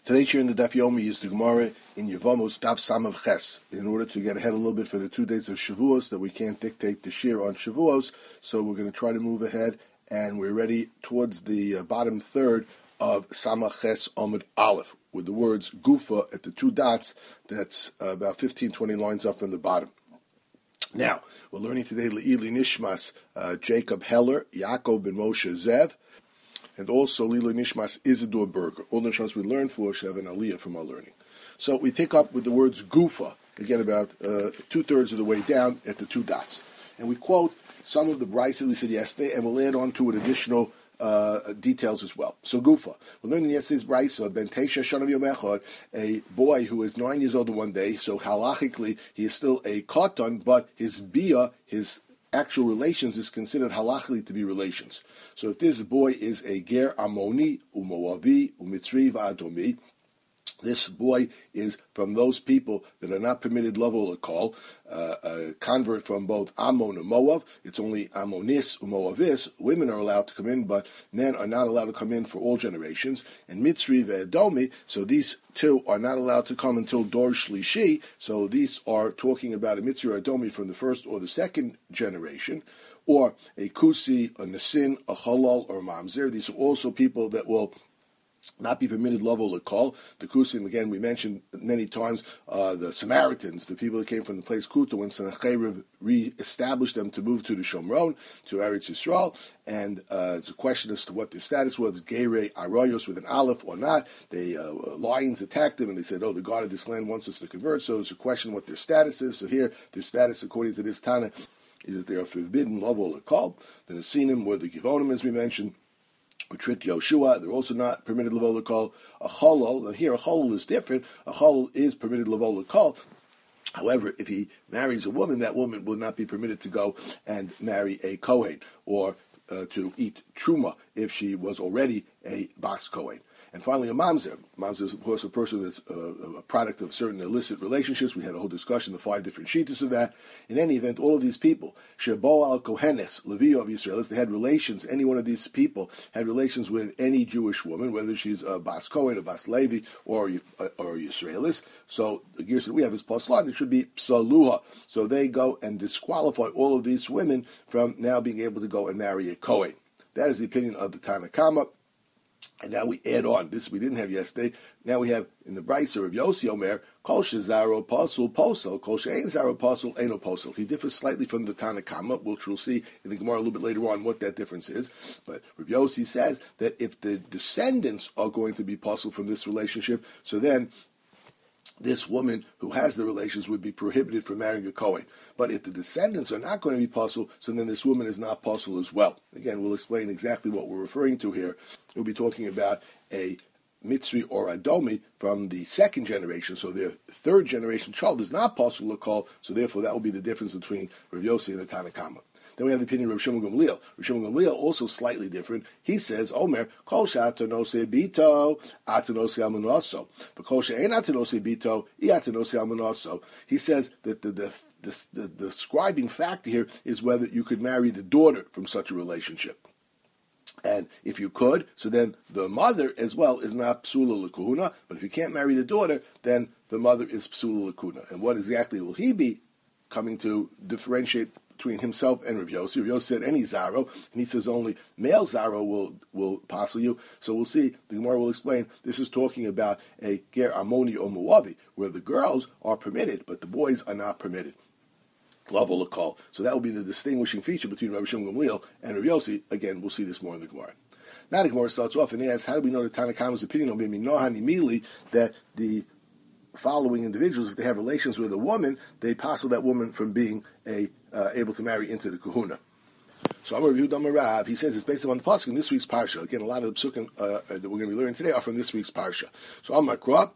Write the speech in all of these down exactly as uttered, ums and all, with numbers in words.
Today's share in the Daf Yomi is the Gemara in Yevamos Daf Samav Ches. In order to get ahead a little bit for the two days of Shavuos, that we can't dictate the share on Shavuos, so we're going to try to move ahead, and we're ready towards the uh, bottom third of Samach Ches Omid Aleph, with the words Gufa at the two dots. That's uh, about fifteen, twenty lines up from the bottom. Now, we're learning today Le'ili Nishmas, uh, Jacob Heller, Yaakov ben Moshe Zev, and also Lila Nishmas Isidore Berger. All the nishmas we learned for should have an aliyah from our learning. So we pick up with the words Gufa, again about uh, two-thirds of the way down at the two dots. And we quote some of the brayos we said yesterday, and we'll add on to it additional uh, details as well. So Gufa. We learned in yesterday's brayso, Ben Teisha Shanav Yom Echad, a boy who is nine years old one day, so halachically he is still a katan, but his bia, his actual relations is considered halachically to be relations. So if this boy is a ger amoni, umoavi, umitzri, va'adomi, this boy is from those people that are not permitted level of call, uh, a convert from both Ammon and Moab. It's only Ammonis, Umoavis. Women are allowed to come in, but men are not allowed to come in for all generations. And Mitzri ve'edomi, so these two are not allowed to come until Dor Shlishi. So these are talking about a Mitzri or Edomi from the first or the second generation, or a Kusi, a Nasin, a Chalal, or a Mamzer. These are also people that will not be permitted level to call. The Kusim, again, we mentioned many times, uh, the Samaritans, the people that came from the place Kuta, when Sennacherib re-established them to move to the Shomron, to Eretz Yisrael, and uh, it's a question as to what their status was, Geirei Arayos with an Aleph or not. They uh, lions attacked them, and they said, oh, the God of this land wants us to convert, so it's a question what their status is. So here, their status, according to this Tana, is that they are forbidden level to call. The Nesinim were the Givonim, as we mentioned, who tricked Yoshua. They're also not permitted levola call. A cholol, and here a cholol is different. A cholol is permitted levola call. However, if he marries a woman, that woman will not be permitted to go and marry a Kohen, or uh, to eat truma if she was already a bas Kohen. And finally, a mamzer. Mamzer is, of course, a person that's uh, a product of certain illicit relationships. We had a whole discussion, the five different shitas of that. In any event, all of these people, Shebo al Kohenes, Levi of Israelis, they had relations, any one of these people had relations with any Jewish woman, whether she's a Bas Kohen, a Bas Levi, or, or Israelis. So the gears that we have is Paslan, it should be Psaluha. So they go and disqualify all of these women from now being able to go and marry a Kohen. That is the opinion of the Tanna Kama. And now we add on, this we didn't have yesterday, now we have in the Brayso of Yossi Omer, Kol Shezaro Pasul Posel, Kol She'ein Zaro Pasul Eino Posel. He differs slightly from the Tanna Kama, which we'll see in the Gemara a little bit later on what that difference is. But Rav Yossi says that if the descendants are going to be Pasul from this relationship, so then this woman who has the relations would be prohibited from marrying a Kohen. But if the descendants are not going to be possible, so then this woman is not possible as well. Again, we'll explain exactly what we're referring to here. We'll be talking about a Mitzri or Adomi from the second generation, so their third generation child is not possible to call, so therefore that will be the difference between Rav Yossi and the Tanna Kama. Then we have the opinion of Rav Shimon Gamliel. Rav Shimon Gamliel also slightly different. He says, Omer, Kol she'atanose bito, atanose almanoso. But Kol she'ein atanose bito, I atanose almanoso. He says that the, the, the, the, the describing factor here is whether you could marry the daughter from such a relationship. And if you could, so then the mother as well is not psula l'kuhuna, but if you can't marry the daughter, then the mother is psula l'kuhuna. And what exactly will he be coming to differentiate between himself and Rav Yossi? Rav Yossi said any Zaro, and he says only male Zaro will will passel you. So we'll see, the Gemara will explain, this is talking about a Ger Ammoni or Moavi, where the girls are permitted, but the boys are not permitted. Level of call. So that will be the distinguishing feature between Rav Shimon Gamliel and Rav Yossi. Again, we'll see this more in the Gemara. Now the Gemara starts off and asks, how do we know the Tanna Kama's opinion on Bimi Nohani Mili, that the following individuals, if they have relations with a woman, they passel that woman from being a uh, able to marry into the kahuna. So I'm reviewed on Marav. He says it's based upon the pasuk in this week's parsha. Again, a lot of the psukim uh, that we're going to be learning today are from this week's parsha. So I'm Makrab.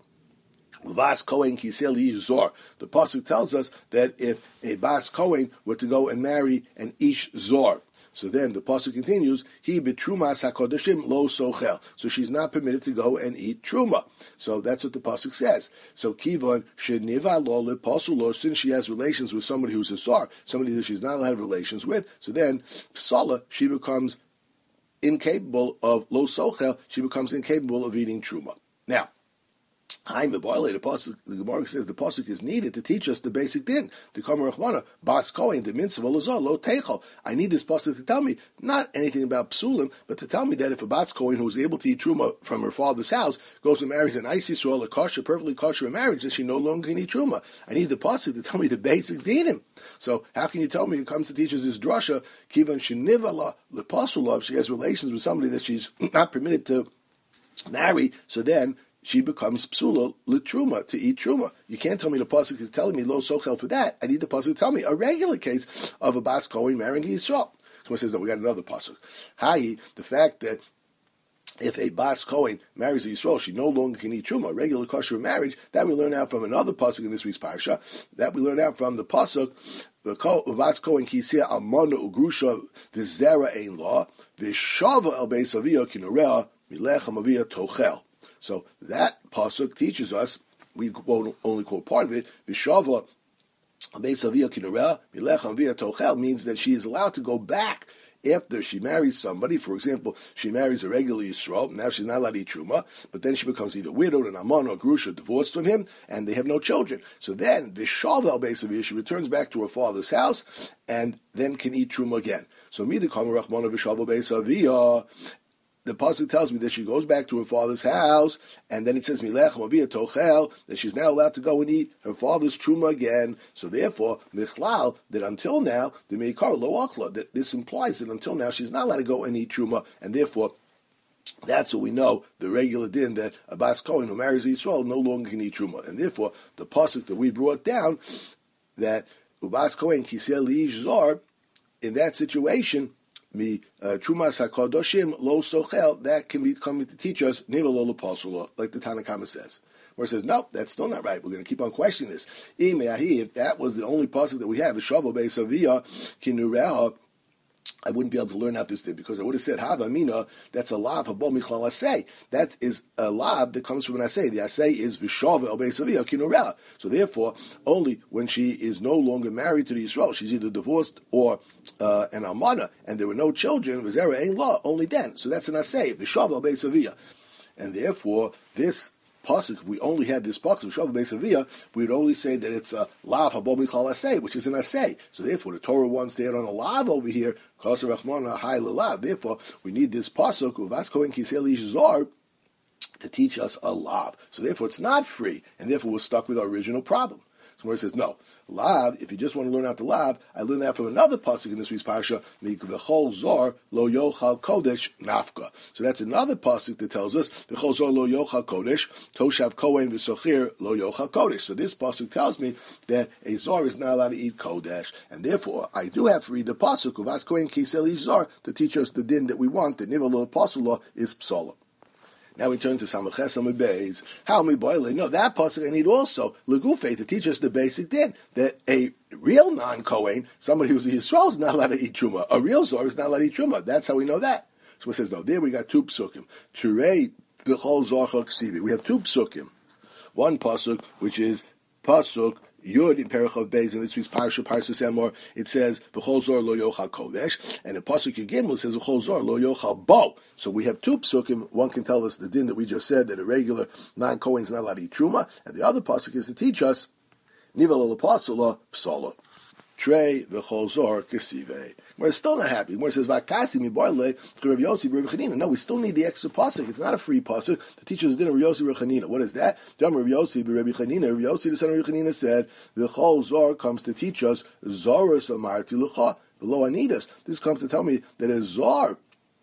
Bas Kohen Kisel Zor. The pasuk tells us that if a Bas Kohen were to go and marry an Ish Zor, so then the pasuk continues, he betrumas hakodashim lo sochel. So she's not permitted to go and eat truma. So that's what the pasuk says. So kivon sheniva lo leposulo, since she has relations with somebody who's a zar, somebody that she's not allowed to have relations with. So then psala, she becomes incapable of lo sochel. She becomes incapable of eating truma. Now, I'm the boiler. The pasuk, the Gemara says the pasuk is needed to teach us the basic din. The Kamer Rachmana, Bas Kohen, the mitzvah Lazar, Lo Teichel. I need this pasuk to tell me not anything about psulim, but to tell me that if a Bas Kohen who is able to eat truma from her father's house goes and marries an Ice Yisrael, a kosher, perfectly kosher marriage, then she no longer can eat truma. I need the pasuk to tell me the basic dinim. So how can you tell me it comes to teach us this drasha? Kivan shenivala lepasulav. She has relations with somebody that she's not permitted to marry. So then she becomes psula l'truma, to eat truma. You can't tell me the pasuk is telling me lo sochel for that. I need the pasuk to tell me a regular case of a Bas Kohen marrying Yisrael. Someone says, no, we got another pasuk. Hai, the fact that if a Bas Kohen marries a Yisrael, she no longer can eat truma, a regular kosher marriage, that we learn out from another pasuk in this week's parsha, that we learn out from the pasuk, the Bas Kohen kiseh almana ugrusha v'zera ein law, v'shava el beis aviyah kinorea milechem aviyah tochel. So that pasuk teaches us, we won't only quote part of it, V'shava beis aviyah kinoreh milechem aviyah tochel, means that she is allowed to go back after she marries somebody. For example, she marries a regular Yisrael, now she's not allowed to eat truma, but then she becomes either widowed, an amon, or grusha, divorced from him, and they have no children. So then, V'shava el beis aviyah, she returns back to her father's house, and then can eat truma again. So, Mida Kamer Rachmana V'shava beis aviyah, the pasuk tells me that she goes back to her father's house, and then it says milechem aviyah tochel, that she's now allowed to go and eat her father's truma again. So therefore, michlal, that until now the meikar lo achla, that this implies that until now she's not allowed to go and eat truma, and therefore that's what we know, the regular din that a Bas Kohen who marries a Yisrael no longer can eat truma, and therefore the pasuk that we brought down that Ubas Kohen kiseh li'ish zar, in that situation, Mi Trumas HaKadoshim Lo Sochel, that can be coming to teach us Niva Lo L'Pasula, like the Tanna Kama says. Where it says, no, that's still not right. We're going to keep on questioning this. If that was the only pasuk that we have, Shavo Beis Aviyah Kinureha, I wouldn't be able to learn out this thing because I would have said Hava Mina. That's a lav Habo Michlal Asay. That is a lav that comes from an Asay. The Asay is V'Shava El Beis Aviyah Kinureha. So therefore, only when she is no longer married to the Yisrael, she's either divorced or uh, an Almana, and there were no children. V'Zera Ein Law. Only then. So that's an Asay. V'Shava El Beis Aviyah. And therefore, this pasuk, if we only had this pasuk, Shavu Beis Aviyah, we would only say that it's a lav habo michal asay, which is an asay. So therefore, the Torah wants to add on a lav over here, kasher rachmana high lav. Therefore, we need this pasuk uvas kohen kisei zar to teach us a lav. So therefore, it's not free, and therefore we're stuck with our original problem. So where it says no. Lav, if you just want to learn out the lav, I learned that from another pasuk in this week's parsha, v'chol zor lo yochal kodesh nafka. So that's another pasuk that tells us v'chol zor lo yochal kodesh toshav kohen v'sochir lo yochal kodesh. So this pasuk tells me that a zor is not allowed to eat kodesh, and therefore I do have to read the pasuk uvas kohen kisel ish zor to teach us the din that we want. The nivel of pasula is psola. Now we turn to Samaches Amud Beis. How me boile? No, that pasuk I need also legufe to teach us the basic din that a real non-Kohen, somebody who's a Yisrael, is not allowed to eat truma. A real zor is not allowed to eat truma. That's how we know that. So it says no. There we got two psukim. Turei v'chol zorcha ksivi. We have two psukim. One pasuk which is pasuk Yud in Perichav Beis, in this week's Parsha, Parsha Semor, it says, V'chol zor lo yochal kodesh, and in Pasuk Yud says, V'chol zor lo yochal bo. So we have two psukim. One can tell us the din that we just said, that a regular non-Kohen is not allowed to eat truma, and the other Pasuk is to teach us, Nivel lo pasula psola. Trey v'chol zor kesive. We're still not happy. We're says Vakasi mi boile Rav Yossi Rav Chanina. No, we still need the extra pasuk. It's not a free pasuk. The teacher is dinner Rav Yossi Rav Chanina. What is that? Dam Rav Yossi Rav Chanina. Rav Yossi the son of Rav Chanina said the chol zor comes to teach us zorus amarti lucha below anidas. This comes to tell me that a zor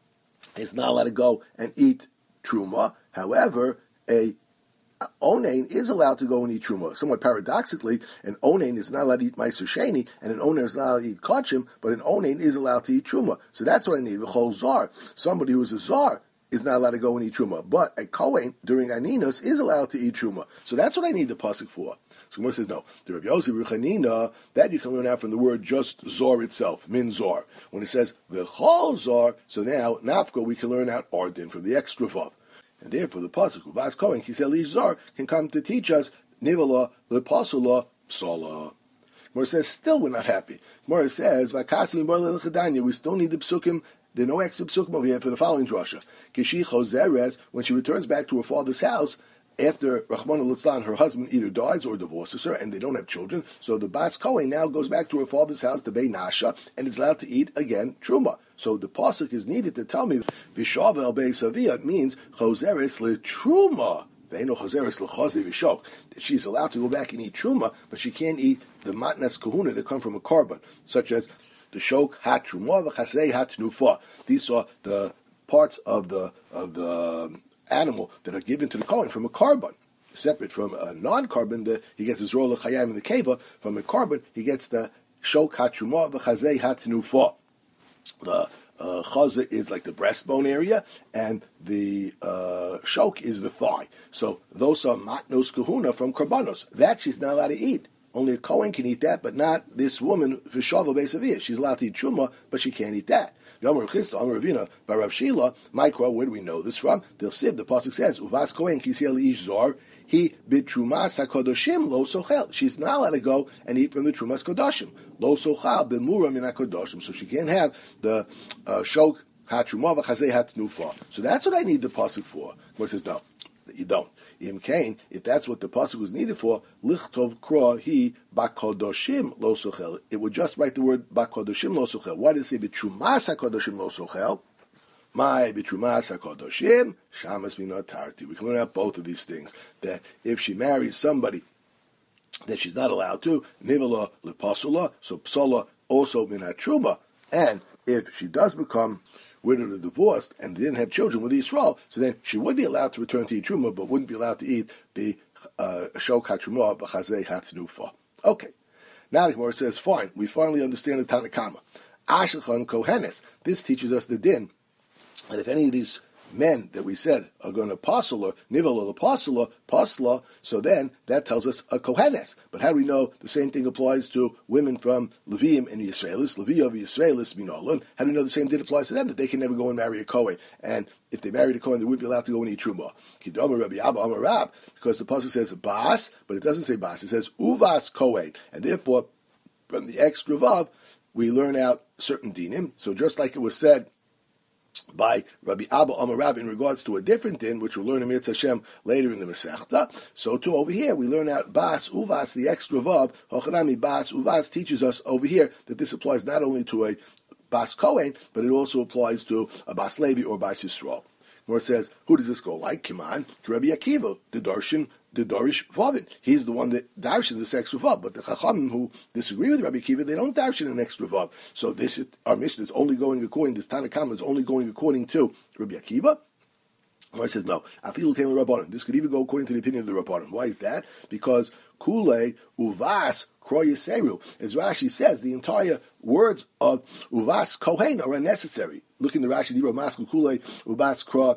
is not allowed to go and eat truma. However, a Onain is allowed to go and eat truma. Somewhat paradoxically, an onain is not allowed to eat meiser sheni, and an onain is not allowed to eat kachim, but an onain is allowed to eat truma. So that's what I need. V'chol zar, somebody who is a zar is not allowed to go and eat truma, but a kohen during aninus is allowed to eat truma. So that's what I need the pasuk for. So Gemara says no. The Rav Yossi Rav Chanina, that you can learn out from the word just zor itself, min zor. When it says v'chol zar, so now nafka we can learn out ardin from the extra vav. And therefore, the pasuk Uvas Kohen Kisel Ish Zar can come to teach us Nivala Lepasula Psola. Gemara says, still we're not happy. Gemara says, Vakasim Boile L'Chadanya, we still need the psukim. There are no extra psukim over here for the following drasha. Kishi Choseres, when she returns back to her father's house, after Rahman al-Litzlan, her husband either dies or divorces her, and they don't have children, so the Bas Kohen now goes back to her father's house, the Bei Nasha, and is allowed to eat again Truma. So the pasuk is needed to tell me, Vishavel Bei Savia, it means Choseres le Truma. They know Choseres le Chosi Vishok. She's allowed to go back and eat Truma, but she can't eat the Matnas Kahuna that come from a carbon, such as the Shok Hat Truma, the Chasei Hat Nufa. These are the parts of the of the animal that are given to the Kohen from a carbon. Separate from a non-carbon, the, he gets his roll of Chayam in the Keva. From a carbon, he gets the Shok Hat Truma, the Chasei Hat Nufa. The uh, chaza is like the breastbone area, and the uh, shok is the thigh. So those are matnos kahuna from karbanos. That she's not allowed to eat. Only a Kohen can eat that, but not this woman, Vishavel Beisavia. She's allowed to eat truma, but she can't eat that. Yomer Chisda, Amar Ravina, by Rav Shila, Mikra, where do we know this from? The Siv, the pasuk says, Uvas Kohen kisiel ish zor, he bit trumas hakodoshim lo sochel. She's not allowed to go and eat from the trumas kodoshim. Lo sochel b'mura min hakodoshim. So she can't have the uh, shok hatruma v'chazei hatnufa. So that's what I need the pasuk for. What says no, you don't. Im kain, if that's what the pasuk was needed for, lichtov kra he bakodoshim lo sochel. It would just write the word bakodoshim lo sochel. Why did it say b'trumas hakodoshim lo sochel? My bitrumas hakodoshim shamas minot tarti. We can learn out both of these things. That if she marries somebody that she's not allowed to, nivela lepasula, so psola also minat truma. And if she does become widowed or divorced and didn't have children with Yisrael, so then she would be allowed to return to eat truma, but wouldn't be allowed to eat the shok hatruma b'chazei hatnufa. Okay. Now the Gemara says, fine, we finally understand the Tanakama. Ashachan kohenes. This teaches us the din. And if any of these men that we said are going to apostle or nivel or apostle pasla, so then that tells us a kohenes. But how do we know the same thing applies to women from Leviim and Yisraelis, Levi of Yisraelis Minolun? How do we know the same thing applies to them, that they can never go and marry a Kohen? And if they married a Kohen, they wouldn't be allowed to go and eat truma. Kidama Rabbi Abba Amar Rab, because the pasuk says bas, but it doesn't say bas. It says uvas Kohen, and therefore from the extra vav we learn out certain dinim. So just like it was said by Rabbi Abba Amar Rab in regards to a different din, which we'll learn in Mirz Hashem later in the Masechta. So too over here, we learn out Bas Uvas, the extra vav, Hochanami Bas Uvas teaches us over here that this applies not only to a Bas Kohen, but it also applies to a Bas Levi or Bas Yisrael. Where it says, who does this go like? Kiman, Rabbi Akiva, the Darshan, the Darish Vavin. He's the one that darshans this extra vav. But the Chachamim who disagree with Rabbi Akiva, they don't darshan an extra vav. So this is, our mission is only going according, this Tanakama is only going according to Rabbi Akiva. Or it says, no, Afilu came with Rabbanan. This could even go according to the opinion of the Rabbanan. Why is that? Because Kule Uvas Kroyaseru, as Rashi says, the entire words of Uvas Kohen are unnecessary. Look in the Rashi, Dibra Maskul Kule Uvas Kro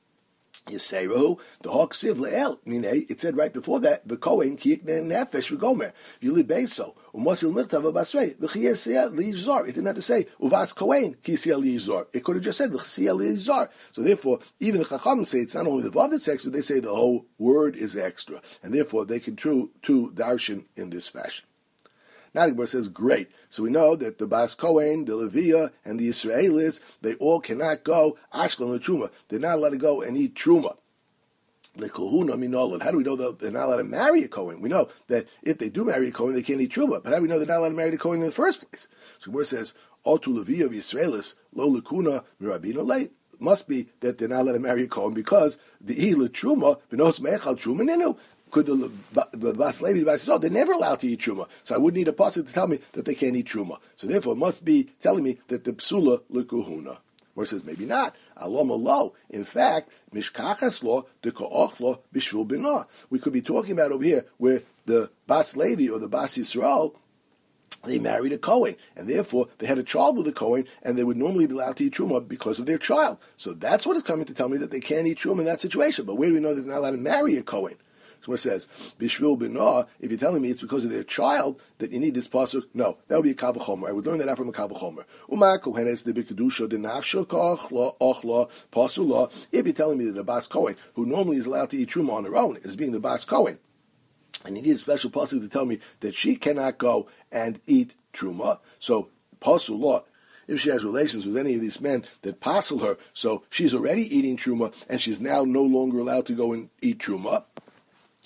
Yisrael, the hawk siv le'el. Mine, it said right before that, the Kohen kiyik nefesh v'gomer. You live beso. Umasil mirtav basrei. V'chiyesiyah li'yizor. It didn't have to say uvas Kohen kiyesiyah li'yizor. It could have just said v'chiyesiyah li'yizor. So therefore, even the Chacham say it's not only the vav that's extra, they say the whole word is extra, and therefore they can true to darshan in this fashion. Now the Gemara says, great. So we know that the Bas Kohen, the Leviah, and the Israelis, they all cannot go Ashkelon Truma. They're not allowed to go and eat Truma. The Kohuna Minolan. How do we know that they're not allowed to marry a Kohen? We know that if they do marry a Kohen, they can't eat Truma. But how do we know they're not allowed to marry the Kohen in the first place? So the Gemara says, Otu Leviah of Israelis, Lo Lekuna Mirabino Leit. Must be that they're not allowed to marry a Kohen because the Ila Truma, Benos Mechal Truma Ninu. Could the, the Bas Levi, the Bas Yisrael, they're never allowed to eat Truma. So I would need a pasuk to tell me that they can't eat Truma. So therefore it must be telling me that the Psula L'kuhuna. Where it says, maybe not. Alom lo. In fact, Mishkachas lo, the Ko'och lo, Bishul Binah. We could be talking about over here where the Bas Levi or the Bas Yisrael, they married a Kohen, and therefore they had a child with a Kohen, and they would normally be allowed to eat Truma because of their child. So that's what is coming to tell me that they can't eat Truma in that situation. But where do we know that they're not allowed to marry a Kohen? So it says, Bishvil Binah, if you're telling me it's because of their child that you need this pasuk, no, that would be a Kavachomer. I would learn that out from a Kavachomer. Uma Kohenes de Bikadusha de Nafsha Kochla Ochla Pasula. If you're telling me that the Bas Kohen, who normally is allowed to eat Truma on her own, is being the Bas Kohen, and you need a special pasuk to tell me that she cannot go and eat Truma, so Pasula, if she has relations with any of these men that passel her, so she's already eating Truma, and she's now no longer allowed to go and eat Truma.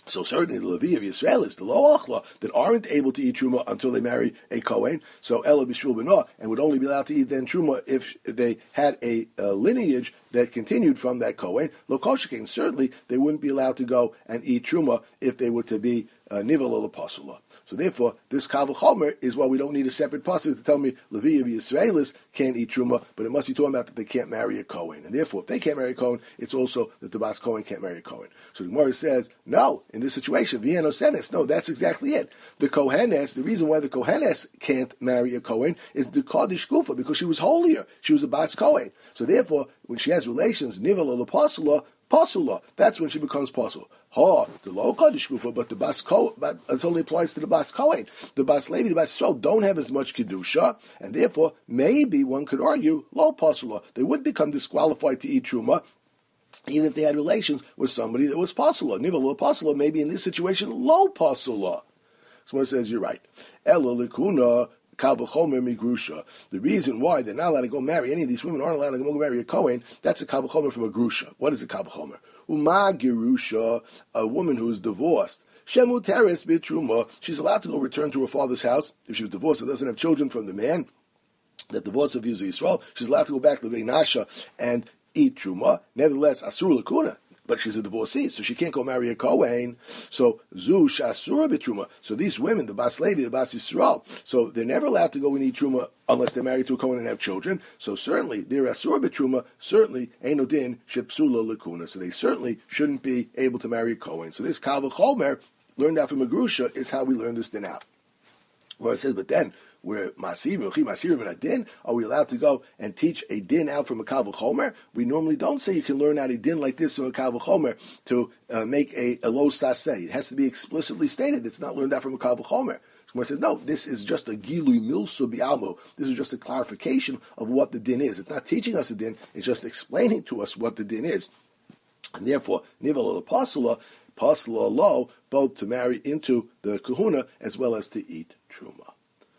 So certainly the Levi of Yisraelis, the Lo Achla, that aren't able to eat Truma until they marry a Kohen, so Ela B'Shvul B'Noah, and would only be allowed to eat then Truma if they had a, a lineage that continued from that Kohen. Lo Koshekin, certainly they wouldn't be allowed to go and eat Truma if they were to be Nivel or Pasula. So therefore, this Kal V'Chomer is why we don't need a separate pasuk to tell me Levi of Yisraelis can't eat Truma, but it must be talking about that they can't marry a Kohen. And therefore, if they can't marry a Kohen, it's also that the Bas Kohen can't marry a Kohen. So the Gemara says, no, in this situation, Vienno Senes, no, that's exactly it. The Kohenes, the reason why the Kohenes can't marry a Kohen is the Kaddish Gufa, because she was holier. She was a Bas Kohen. So therefore, when she has relations, Nivel or Pasula, Pasula, that's when she becomes Pasul. Ha, the low Kaddish Gufa, but the Bas Kohen, but it only applies to the Bas Kohen. The Bas Levi, the Bas Yisrael don't have as much Kedusha, and therefore, maybe one could argue, low Pasula, they would become disqualified to eat Truma, even if they had relations with somebody that was Pasula. Nivel or Pasula, maybe in this situation, low Pasula. Someone says, you're right. Elo Likuna, Kal V'Chomer Migrusha. The reason why they're not allowed to go marry, any of these women aren't allowed to go marry a Kohen, that's a Kal V'Chomer from a Grusha. What is a Kal V'Chomer? Uma Gerusha, a woman who is divorced. Shemu Teres B'Truma, she's allowed to go return to her father's house. If she was divorced and doesn't have children from the man that divorced of Yisrael, she's allowed to go back to Veinasha and eat Truma. Nevertheless, Asur Lakuna, but she's a divorcee, so she can't go marry a Kohen. So Zu Shasura B'Truma. So these women, the Bas Levi, the Bas Yisrael, so they're never allowed to go and eat Truma unless they're married to a Kohen and have children. So certainly, they're Asura B'Truma, certainly Eino Din Shepsula Lakuna. So they certainly shouldn't be able to marry a Kohen. So this Kal V'Chomer, learned out from a Grusha, is how we learn this din out. Where it says, but then, where Masirim, Masirim and a din, are we allowed to go and teach a din out from a Kal V'Chomer? We normally don't say you can learn out a din like this from a Kal V'Chomer to uh, make a, a lo saseh. It has to be explicitly stated. It's not learned out from a Kal V'Chomer. Gemara says, no, this is just a gilui milsu bi'almo. This is just a clarification of what the din is. It's not teaching us a din, it's just explaining to us what the din is. And therefore, nivel or pasula, pasula lo, both to marry into the kahuna as well as to eat truma.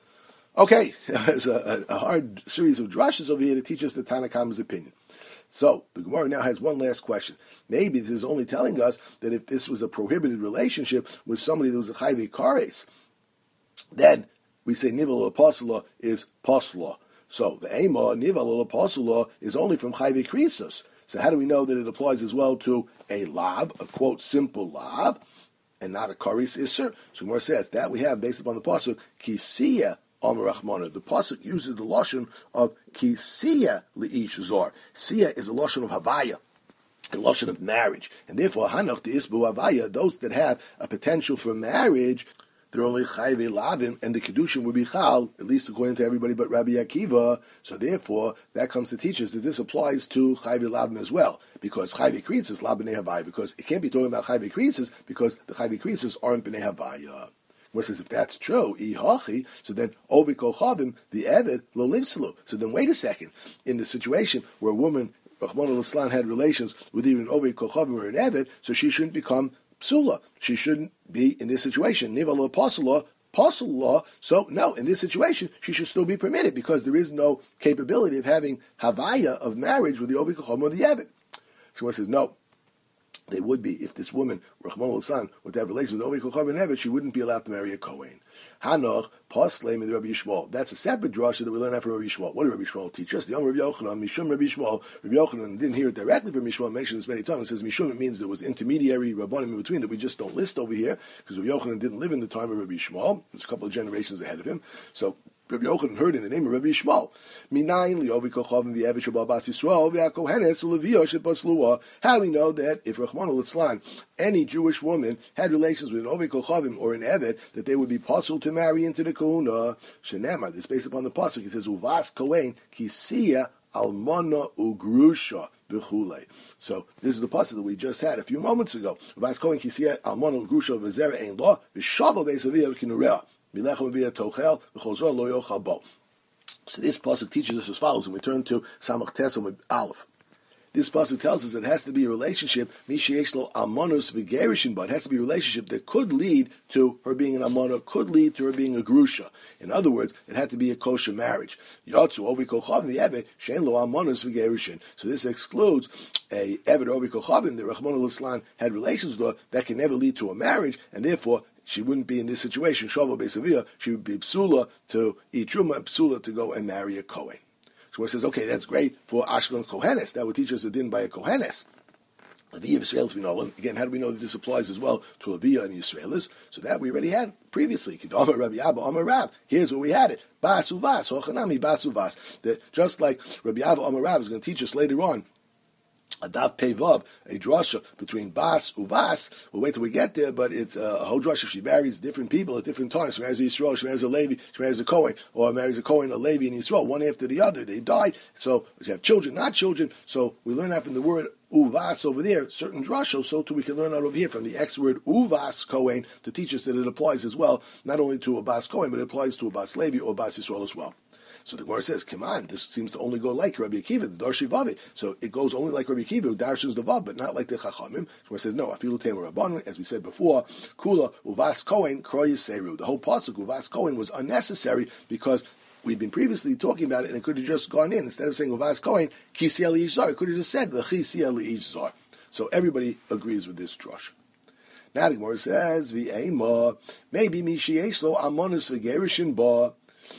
Okay, there's a, a hard series of drashas over here to teach us the Tanna Kama's opinion. So, the Gemara now has one last question. Maybe this is only telling us that if this was a prohibited relationship with somebody that was a chayvei kares, then we say nivel or pasula is pasula. So, the ema, nivel or pasula, is only from chayvei krisos. So how do we know that it applies as well to a lav, a quote, simple lav, and not a kares isser? So, Gemara says that we have based upon the pasuk, kisiya Amar Rachmana. The pasuk uses the lashon of ki siya li'ish zor. Siya is a lashon of havaya, a lashon of marriage, and therefore hanach the isbu havaya. Those that have a potential for marriage, they're only chayvei lavim, and the kedushin would be chal, at least according to everybody but Rabbi Akiva. So therefore, that comes to teach us that this applies to chayvei lavim as well, because chayvei kritzis is la b'nei havaya. Because it can't be talking about chayvei kritzis because the chayvei kritzis aren't b'nei havaya. Where it says, if that's true, ihachi, so then ovi kochavim, the eved, lo livselu. So then wait a second. In the situation where a woman, Rachmana litzlan, had relations with either an ovi kochavim or an eved, so she shouldn't become psula. She shouldn't be in this situation. Niva lo pasula, pasul law. So no, in this situation, she should still be permitted because there is no capability of having havaya of marriage with the ovi kochavim or the eved. So one says, no. They would be, if this woman, Rachmana litzlan, would have relations with Ovi Kochav and Evet, she wouldn't be allowed to marry a Kohen. Hanoch, Pasleim, and Rabbi Yishmael. That's a separate drasha that we learn out from Rabbi Yishmael. What did Rabbi Yishmael teach us? The Yom Rabbi Yochanan, Mishum Rabbi Yishmael. Rabbi Yochanan didn't hear it directly from Yishmael, mentioned this many times. It says Mishum, it means there was intermediary Rabbanim in between that we just don't list over here, because Rabbi Yochanan didn't live in the time of Rabbi Yishmael. There's a couple of generations ahead of him. So, Rabbi Yochanan heard in the name of Rabbi Yishmael. Minayin li'ovi kochavim v'yevet shebal bas Yisrael v'akohenes u'leviyah shepaslua. How do we know that if Rachmana litzlan, any Jewish woman, had relations with an ovi kochavim or an evet, that they would be possible to marry into the kahuna? Shenema, this is based upon the pasuk. It says uvas kohen kisiya almana ugrusha v'chulei. So this is the pasuk that we just had a few moments ago. Uvas kohen kisiya almana ugrusha v'zera ein lo v'shavel v'esaviyah v'kinureah. So this pasuk teaches us as follows, and we turn to Samach Tesum with Aleph. this pasuk tells us it has to be a relationship, mishayeshlo almonus v'gerishin, but it has to be a relationship that could lead to her being an almona, could lead to her being a grusha. In other words, it had to be a kosher marriage. Yotzu ovi kochavim v'eved shein lo almonus v'gerishin. So this excludes a eved ovi kochavim that Rachmana litzlan had relations with her that can never lead to a marriage, and therefore she wouldn't be in this situation. Shova Beisavia, she would be psula to eat truma, and psula to go and marry a kohen. So it says, okay, that's great for Ashkelon Kohenes. That would teach us a din by a Kohenes. Leviah of Yisrael, we know. Again, how do we know that this applies as well to Leviah and Yisraelis? So that we already had previously. Kedama Rabbi Abba Amar Rav. Here's where we had it. Bas uvas, hochanami bas uvas. That just like Rabbi Abba Amar Rav is going to teach us later on, a Dav Pevav, a drasha between Bas Uvas. We'll wait till we get there, but it's a whole drasha. She marries different people at different times. She marries a Yisrael, she marries a Levi, she marries a Kohen, or marries a Kohen, a Levi, and Yisrael, one after the other. They died, so you have children, not children. So we learn that from the word Uvas over there, certain drashos, so too we can learn out over here from the X word Uvas Kohen to teach us that it applies as well, not only to a Bas Kohen, but it applies to a Bas Levi or Bas Yisrael as well. So the Gemara says, come on, this seems to only go like Rabbi Akiva, the Darshi Vavi. So it goes only like Rabbi Akiva, who darshans the Vav, but not like the Chachamim. The Gemara says, no, Afilu Temer Rabban, as we said before, Kula Uvas Kohen Kroy Yiseru. The whole pasuk Uvas Kohen was unnecessary because we've been previously talking about it, and it could have just gone in instead of saying Uvas Kohen Kisi Ali Yishzar. It could have just said the Chisi Ali Yishzar. So everybody agrees with this drush. Now the Gemara says, V'ema maybe Mishieshlo Amonus V'Gerishin Ba.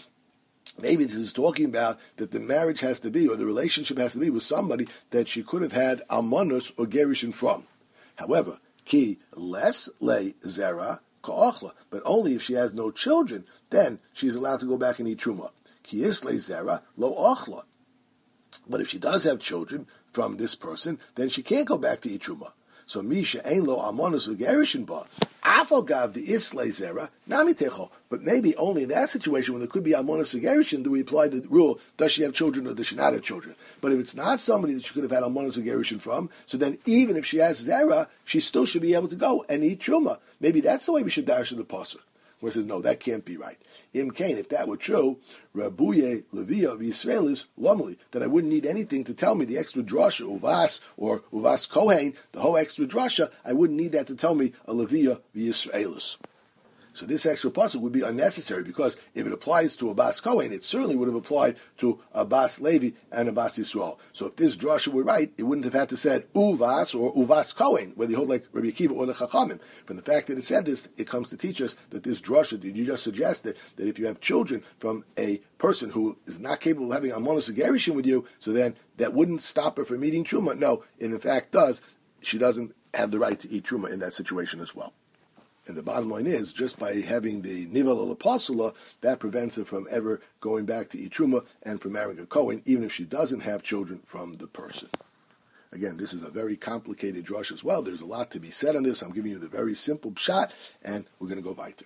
Maybe this is talking about that the marriage has to be, or the relationship has to be with somebody that she could have had almonus or gerishin from. However, ki les le zera ka'ochla, but only if she has no children, then she's allowed to go back and eat truma. Ki is le zera lo ochla. But if she does have children from this person, then she can't go back to eat truma. So Misha ain't lo almonus or gerishin ba. Afogav the isle zera nami techo. But maybe only in that situation when there could be almonus or gerishin do we apply the rule: does she have children or does she not have children? But if it's not somebody that she could have had almonus or gerishin from, so then even if she has zera, she still should be able to go and eat truma. Maybe that's the way we should dash in the pasuk. Where it says, no, that can't be right. Im Kain, if that were true, Rabuye Leviah of Yisraelis Lomeli, that I wouldn't need anything to tell me the extra drasha, Uvas, or Uvas Kohen, the whole extra drasha, I wouldn't need that to tell me a Leviah of Yisraelis. So this extra pasuk would be unnecessary because if it applies to a Bas Kohen, it certainly would have applied to a Bas Levi and a Bas Yisrael. So if this drasha were right, it wouldn't have had to said Uvas or Uvas Kohen, whether you hold like Rabbi Akiva or the Chachamim. From the fact that it said this, it comes to teach us that this drasha, you just suggested that if you have children from a person who is not capable of having almonus or gerishin with you, so then that wouldn't stop her from eating truma. No, it in fact does. She doesn't have the right to eat truma in that situation as well. And the bottom line is, just by having the nivel al-apasula, that prevents her from ever going back to eat truma and from marrying a Kohen, even if she doesn't have children from the person. Again, this is a very complicated drush as well. There's a lot to be said on this. I'm giving you the very simple pshat, and we're going to go weiter.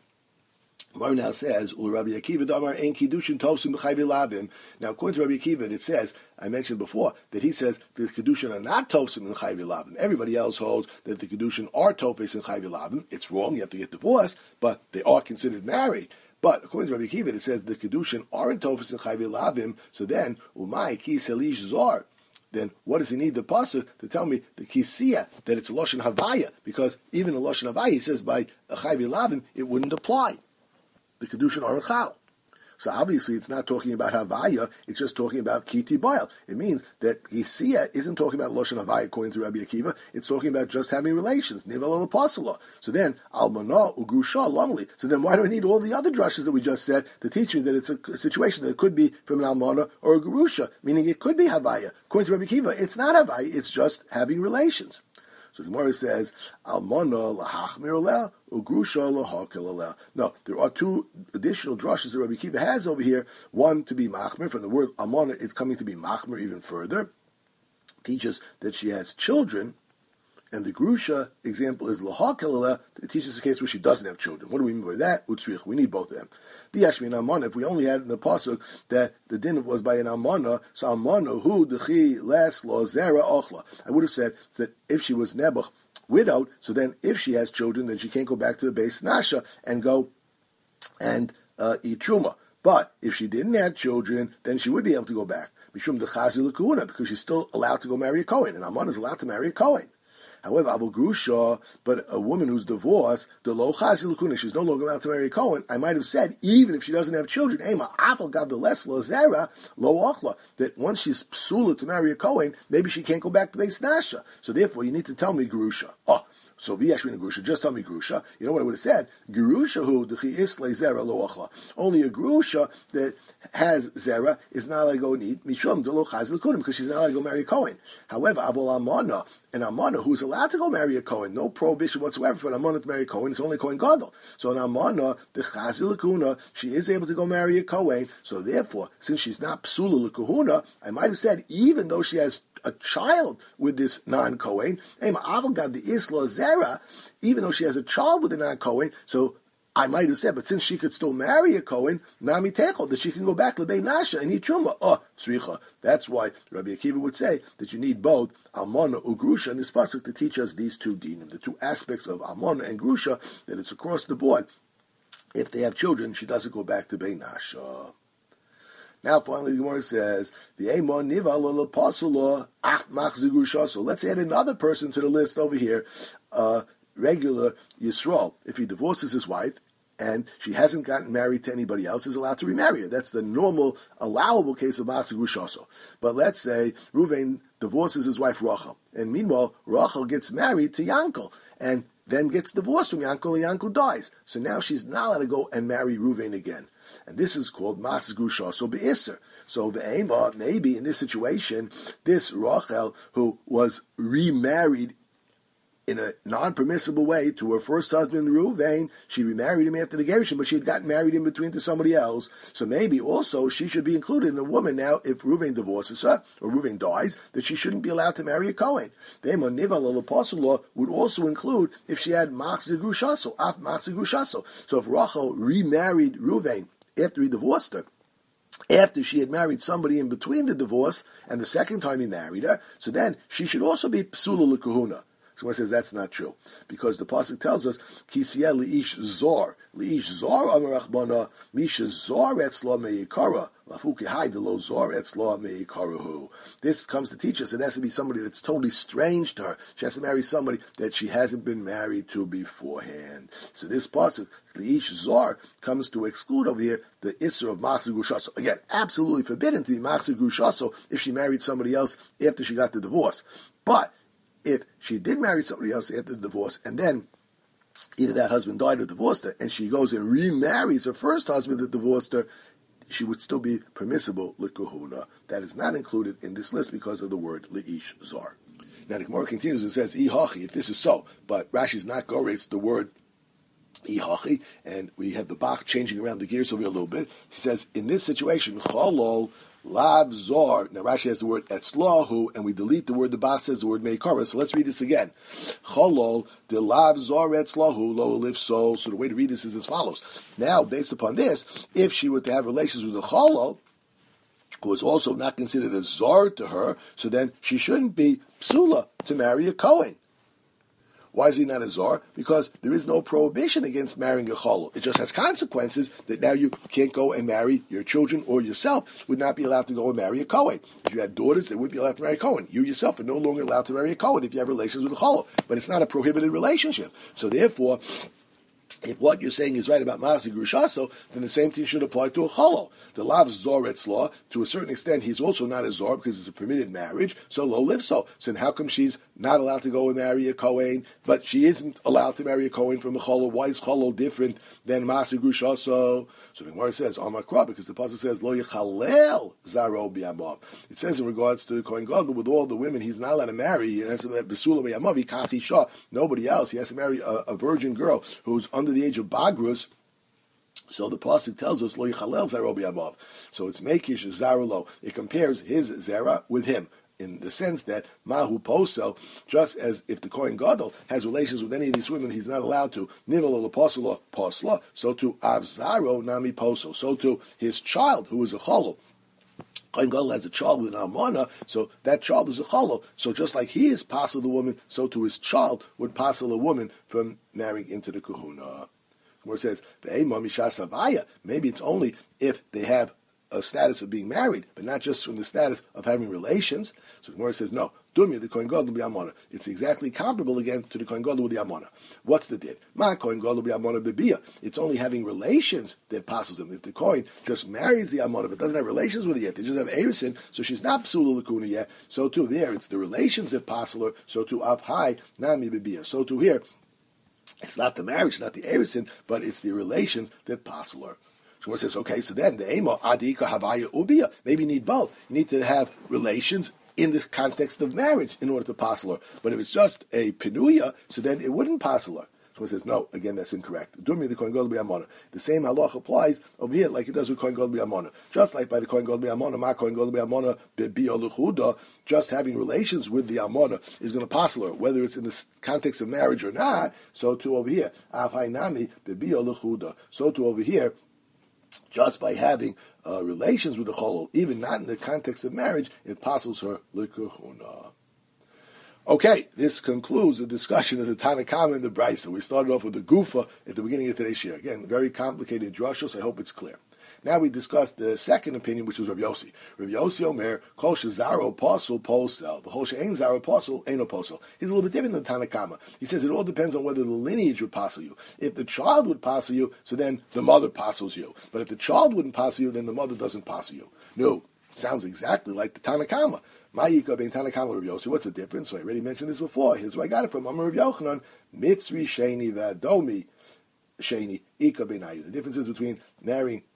Mar now says, Rabbi Akiva Damar Ein Kiddushin Tovsim B'Chayvi Lavim. Now, according to Rabbi Akiva, it says, I mentioned before, that he says that the Kiddushin are not Tovsim and Chayvi Lavim. Everybody else holds that the Kiddushin are Tofes and Chayvi Lavim. It's wrong, you have to get divorced, but they are considered married. But according to Rabbi Akiva, it says the Kiddushin aren't Tofes and Chayvi Lavim, so then, Umay Ki Selish Zor. Then what does he need the pasuk to tell me the kisiya that it's Lashon Havaya? Because even in Lashon Havaya, he says by Chayvi Lavim, it wouldn't apply. The Kedushin are chal. So obviously it's not talking about Havaya, it's just talking about Kiti Baal. It means that Yisiya isn't talking about Lashon Havaya according to Rabbi Akiva, it's talking about just having relations, Nivel al Apostolo. So then, Almanah Ugrusha Lamali. So then why do I need all the other drushes that we just said to teach me that it's a, a situation that it could be from an Almanah or a Gerusha, meaning it could be Havaya. According to Rabbi Akiva, it's not Havaya, it's just having relations. So the Gemara says, Almana lahachmir aleh, ugrusha lahakil aleh. No, there are two additional drushes that Rabbi Akiva has over here. One to be machmir, from the word almana, it's coming to be machmir even further. Teaches that she has children. And the grusha example is lahakil aleh. It teaches a case where she doesn't have children. What do we mean by that? Utzrich. We need both of them. The Yashmin almana, if we only had in the pasuk that the din was by an almana, so almana hu dechi les lo zera ochla. I would have said that if she was nebuch, widowed, so then if she has children, then she can't go back to the base nasha and go and uh, eat truma. But if she didn't have children, then she would be able to go back. Mishum dechazi l'kuhuna, because she's still allowed to go marry a Kohen, and Almana is allowed to marry a Kohen. However, Abu Grusha, but a woman who's divorced, the lo chazi l'kuhuna, she's no longer allowed to marry a Kohen. I might have said, even if she doesn't have children, ema afal gad the less lo zera lo achla, that once she's psula to marry a Kohen, maybe she can't go back to Beis Nasha. So therefore, you need to tell me Grusha. Oh. So v'yashmin grusha, just tell me grusha. You know what I would have said? Grusha who dechi isle zera lo achla. Only a grusha that has zera is not allowed to go and eat mishum delo chaz l'kudim, because she's not allowed to go marry a Kohen. However, avol amana, an amana who is allowed to go marry a Kohen, no prohibition whatsoever for an amana to marry a Kohen. It's only Kohen gadol. So an amana the chaz l'kuna, she is able to go marry a Kohen. So therefore, since she's not psula l'kuhuna, I might have said even though she has a child with this non-Kohen, even though she has a child with a non-Kohen, so I might have said, but since she could still marry a Kohen, Nami Techel, that she can go back to Lebei Nasha and eat Truma. Oh, Sricha. That's why Rabbi Akiva would say that you need both Almana or Grusha in this pasuk to teach us these two dinim, the two aspects of Almana and Grusha, that it's across the board. If they have children, she doesn't go back to Lebei Nasha. Now, finally, the Gemara says, "The Eimon niva lo pasula ach machzigusha." So let's add another person to the list over here, uh, regular Yisrael. If he divorces his wife and she hasn't gotten married to anybody else, is allowed to remarry her. That's the normal, allowable case of machzigusha. But let's say Reuven divorces his wife Rachel, and meanwhile Rachel gets married to Yankel, and then gets divorced from Yankel, and Yankel dies. So now she's not allowed to go and marry Reuven again. And this is called Mas Gusha, so Be'isr. So the Ema, maybe in this situation, this Rachel, who was remarried in a non-permissible way to her first husband, Reuven, she remarried him after the Gershon, but she had gotten married in between to somebody else. So maybe also she should be included in a woman now, if Reuven divorces her, or Reuven dies, that she shouldn't be allowed to marry a Kohen. The Ema Niva Lo Apostle law would also include if she had Machzir Gushaso, Af Machzir Gushaso. So if Rachel remarried Reuven after he divorced her, after she had married somebody in between the divorce and the second time he married her, so then she should also be Psula L'Kahuna. So one says that's not true, because the pasuk tells us Kisiyah Li'ish Zor Li'ish Zor Amar Achbana Misha Zor Etzla Meikara Lafuki Hai Delo Zor Etzla Meikarahu. This comes to teach us it has to be somebody that's totally strange to her. She has to marry somebody that she hasn't been married to beforehand. So this pasuk Li'ish Zor comes to exclude over here the Isser of Machzir Gushaso. Again, absolutely forbidden to be Machzir Gushaso if she married somebody else after she got the divorce. But if she did marry somebody else after the divorce, and then either that husband died or divorced her, and she goes and remarries her first husband that divorced her, she would still be permissible l'kuhuna. That is not included in this list because of the word li'ish zar. Now the Gemara continues and says, ihachi, if this is so, but Rashi's not goretz the word ihachi, and we have the Bach changing around the gears over here a little bit. He says, in this situation, cholol lav zor. Now Rashi has the word etzlahu, and we delete the word, the Bach says the word meikara. So let's read this again. Cholol de lav zor etzlahu lo liv so. So the way to read this is as follows. Now, based upon this, if she were to have relations with a cholol, who is also not considered a zor to her, so then she shouldn't be psula to marry a Kohen. Why is he not a zor? Because there is no prohibition against marrying a cholol. It just has consequences that now you can't go and marry your children, or yourself would not be allowed to go and marry a Kohen. If you had daughters, they wouldn't be allowed to marry a Kohen. You yourself are no longer allowed to marry a Kohen if you have relations with a cholol. But it's not a prohibited relationship. So therefore, if what you're saying is right about Masi Grushaso, then the same thing should apply to a cholol. The lav zoretz law, to a certain extent, he's also not a zor because it's a permitted marriage, so lo live so. So then how come she's not allowed to go and marry a Kohen, but she isn't allowed to marry a Kohen from a cholol? Why is cholol different than Masi Grushaso? So the Gemara says, Amakra, because the pasuk says, Lo yechalel zaro b'yamav. It says in regards to the Kohen Gadol, with all the women he's not allowed to marry, he has to besula b'yamav, he kach isha, nobody else. He has to marry a, a virgin girl who's under the age of Bagrus. So the pasuk tells us lo yichalel zaro b'yamav. So it's mekish zarulo. It compares his zera with him, in the sense that mahu poso, just as if the Kohen Gadol has relations with any of these women, he's not allowed to nivel posla posla. So to avzaro nami poso. So to his child who is a cholol. Kohen Gadol has a child with an almana, so that child is a cholol. So just like he is passel the woman, so to his child would passel a woman from marrying into the kahuna. Where it says, maybe it's only if they have a status of being married, but not just from the status of having relations. So the Gemara says, no, Dumya, the Kohen Gadol b'Amona. It's exactly comparable again to the Kohen Gadol with the Amona. What's the din? Ma Kohen Gadol b'Amona b'Bia. It's only having relations that passes him. If the Kohen just marries the Amona, but doesn't have relations with it yet, they just have Erisin, so she's not Psula Lakuna yet. So too there, it's the relations that passel her. So too up high, Nami b'Bia. So too here, it's not the marriage, it's not the Erisin, but it's the relations that passel her. Shmuel says, okay, so then the emo adika havaya ubia. Maybe you need both. You need to have relations in the context of marriage in order to passel her. But if it's just a penuya, so then it wouldn't passel her. Shmuel says, no, again, that's incorrect. Dumya the Kohen Gadol b'Amona. The same halach applies over here like it does with Kohen Gadol b'Amona. Just like by the Kohen Gadol b'Amona, ma Kohen Gadol b'Amona be'bia luchuda, just having relations with the Amona is going to passel her, whether it's in the context of marriage or not. So too over here, afay nami be'bia luchuda. So too over here, just by having uh, relations with the cholol, even not in the context of marriage, it passes her l'kahuna. Okay, this concludes the discussion of the Tanna Kama and the Brisa. We started off with the Gufa at the beginning of today's shir. Again, very complicated drushos. I hope it's clear. Now we discussed the second opinion, which was Rav Yossi. Rav Yossi Omer, Kol Shezaro Apostle Posel. The Kol She'ein Zaro Apostle Ain't Apostle. He's a little bit different than Tanna Kama. He says it all depends on whether the lineage would passel you. If the child would passel you, so then the mother passels you. But if the child wouldn't passel you, then the mother doesn't passel you. No, sounds exactly like the Tanna Kama. Ma'ika ben Tanna Kama Rav Yossi. What's the difference? So I already mentioned this before. Here's where I got it from. Amar Rav Yochanan, Mitzri Sheni V'Adomi Sheni Ika Benayu. The difference is between marrying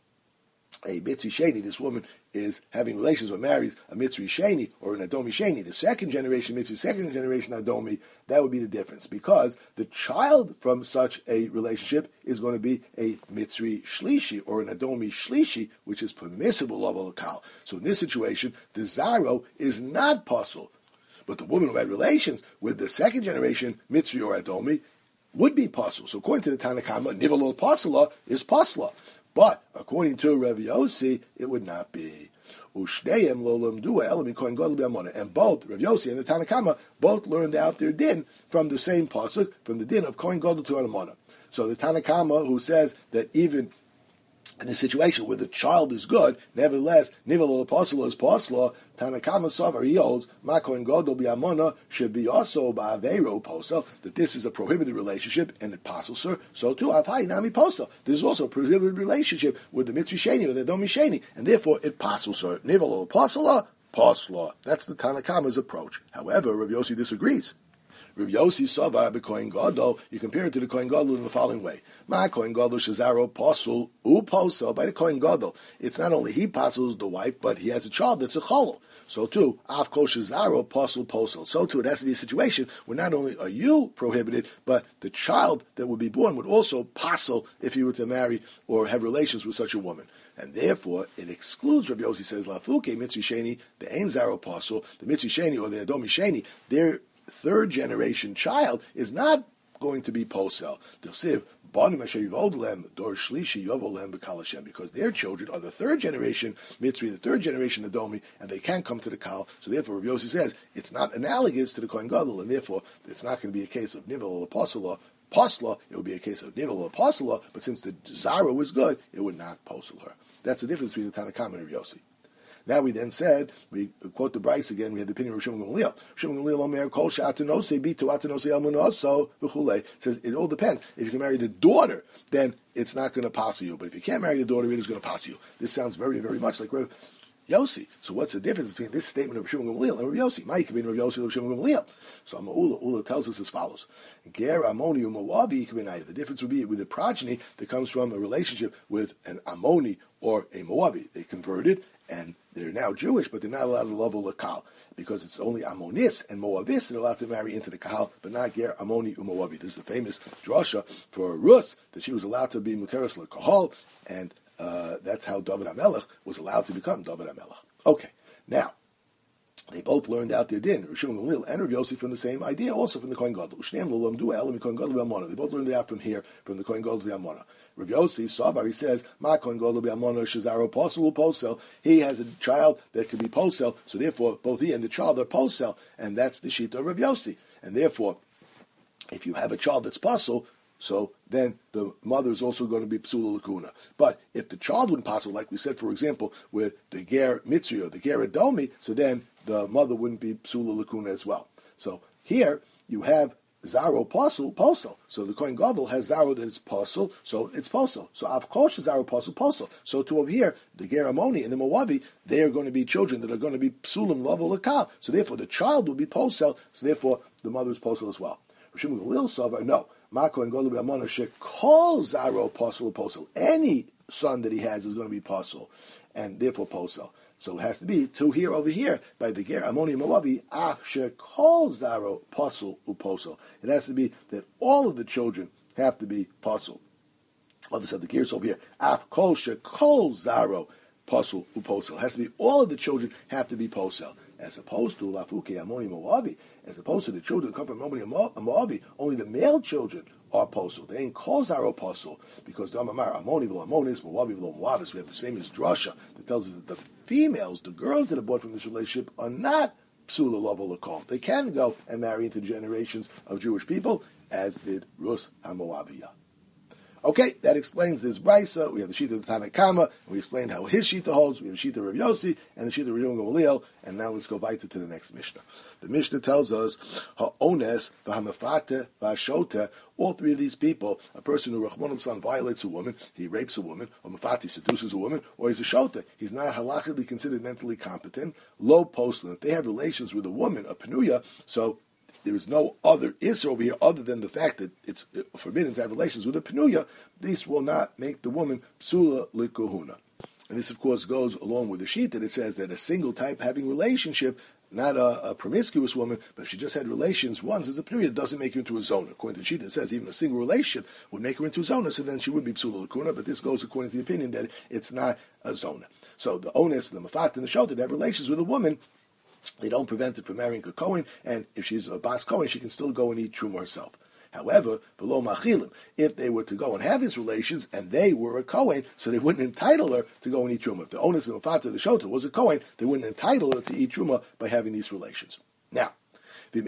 a Mitzri Sheni, this woman is having relations or marries a Mitzri Sheni or an Adomi Sheni. The second generation Mitzri, second generation Adomi, that would be the difference. Because the child from such a relationship is going to be a Mitzri Shlishi or an Adomi Shlishi, which is permissible of a Lakal. So in this situation, the Zaro is not possible. But the woman who had relations with the second generation Mitzri or Adomi would be possible. So according to the Tanna Kama, Nivalol Pasala is Pasla. But according to Rav Yossi, it would not be. Ushneim lo lamdu elam Kohen Gadol b'Amona. And both Rav Yossi and the Tanna Kama both learned out their din from the same pasuk, from the din of Kohen Gadol to Amona. So the Tanna Kama, who says that even in a situation where the child is good, nevertheless, nivel apostle is posla, Tanna Kama Savar, he holds, Ma Kohen Gadol b'Amona should be also ba'avero posel, that this is a prohibited relationship and it passes her. So too, Avhai Nami posel. This is also a prohibited relationship with the Mitzri Sheni or the Adomi Sheni, and therefore it passes her. Nivel apostle, posla. That's the Tanna Kama's approach. However, Rav Yossi disagrees. Rav Yossi Savar b'Kohen Gadol, you compare it to the Kohen Gadol in the following way. Ma Kohen Gadol shezaro posel u posel. By the Kohen Gadol, it's not only he posels the wife, but he has a child that's a cholol. So too, af kol shezaro posel posel. So too, it has to be a situation where not only are you prohibited, but the child that would be born would also posel if you were to marry or have relations with such a woman. And therefore, it excludes, Rav Yossi says, Lafuke Mitzri Sheni, the Ein Zaro Posel, the Mitzri Sheni or the Adomi Sheni, they're third generation child is not going to be posel. They'll say, because their children are the third generation Mitzri, the third generation Adomi, and they can't come to the Kal. So therefore, Rav Yossi says it's not analogous to the Kohen Gadol, and therefore it's not going to be a case of nivel or posela. Posla, it would be a case of nivel or posela, but since the Zara was good, it would not posel her. That's the difference between the Tanna Kama and Rav Yossi. Now we then said, we quote the Bryce again, we had the opinion of Shimon Gamliel. Shimon Gamliel Omer, Kol Sha'atanose, Bitu Atanose Almunoso, V'chulei, says it all depends. If you can marry the daughter, then it's not going to pass you. But if you can't marry the daughter, it is going to pass you. This sounds very, very much like Rav Yossi. So what's the difference between this statement of Shimon Gamliel and Rav Yossi? Ma'ik bin Rav Yossi and Shimon Gamliel. So Ula, Ula tells us as follows. Ger Amoni Umawabi Yikabinai. The difference would be with a progeny that comes from a relationship with an Amoni or a Moabi. They converted, and they're now Jewish, but they're not allowed to love a Lakal, because it's only Amonis and Moabis that are allowed to marry into the Kahal, but not Ger Amoni Umawabi. This is the famous drasha for Rus, that she was allowed to be Muteris Lakahal, and uh, that's how David HaMelech was allowed to become David HaMelech. Okay, now, they both learned out their din, Rav Shimon Gamliel and Rav Yossi, from the same idea, also from the Kohen Gadol. Shneim lo lamdu elam Kohen Gadol b'Amona. They both learned it out from here, from the Kohen Gadol to the Amona. Rav Yossi, Savar, he says, Ma Kohen Gadol b'Amona shezaro posel posel. He has a child that could be posel, so therefore both he and the child are posel, and that's the shita of Rav Yossi. And therefore, if you have a child that's posel, so then the mother is also going to be psula lakuna. But if the child wouldn't possible, like we said, for example, with the ger mitzri or the ger adomi, so then the mother wouldn't be psula lakuna as well. So here you have zaro pasul posel. So the Kohen Gadol has zaro that is pasul, so it's posel. So av kol zaro pasul posel. So to over here, the ger amoni and the moavi, they are going to be children that are going to be psulim lavel lakal. So therefore, the child will be posel. So therefore, the mother is posel as well. Rishim Galil Savar, no. Ma Kohen Gadol be'amona shekol zaro pasul posel. Any son that he has is going to be pasul, and therefore posel. So it has to be to here over here by the ger amoni moavi af shekol zaro pasul uposel. It has to be that all of the children have to be pasul. Other said the gears over here af kol shekol zaro pasul uposel. It has to be all of the children have to be posel, as opposed to lafuke amoni moavi, as opposed to the children that come from amoni moavi. Only the male children are posel. They ain't called zaro posel because the amamar amoni v'lo amonis moavi v'lo moavis. We have this famous drasha that tells us that the females, the girls that are born from this relationship, are not psula lavel lakol. They can go and marry into generations of Jewish people, as did Rus HaMoaviyah. Okay, that explains this brisa. We have the Shita of the Tanna Kama, and we explained how his Shita holds. We have the Shita of Rav Yossi and the Shita of Rav Gamaliel, and now let's go weiter to the next Mishnah. The Mishnah tells us, ha'ones, v'hamafate, v'hashota, all three of these people, a person who Rahman al-San violates a woman, he rapes a woman, or mafati seduces a woman, or he's a shota, he's not halachically considered mentally competent, low postlin. If they have relations with a woman, a penuya, so there is no other isser over here other than the fact that it's forbidden to have relations with a penuya, this will not make the woman psula likuhuna. And this, of course, goes along with the sheet that it says that a single type having relationship, not a, a promiscuous woman, but if she just had relations once as a penuya, doesn't make her into a zona. According to the sheet, it says even a single relation would make her into a zona, so then she would be psula likuhuna, but this goes according to the opinion that it's not a zona. So the onus, the mafat, and the shota that have relations with a woman, they don't prevent it from marrying a Kohen, and if she's a Bas Kohen, she can still go and eat Truma herself. However, below Machilim, if they were to go and have these relations, and they were a Kohen, so they wouldn't entitle her to go and eat Truma. If the onus of the Mafata, the Shota, was a Kohen, they wouldn't entitle her to eat Truma by having these relations. Now, but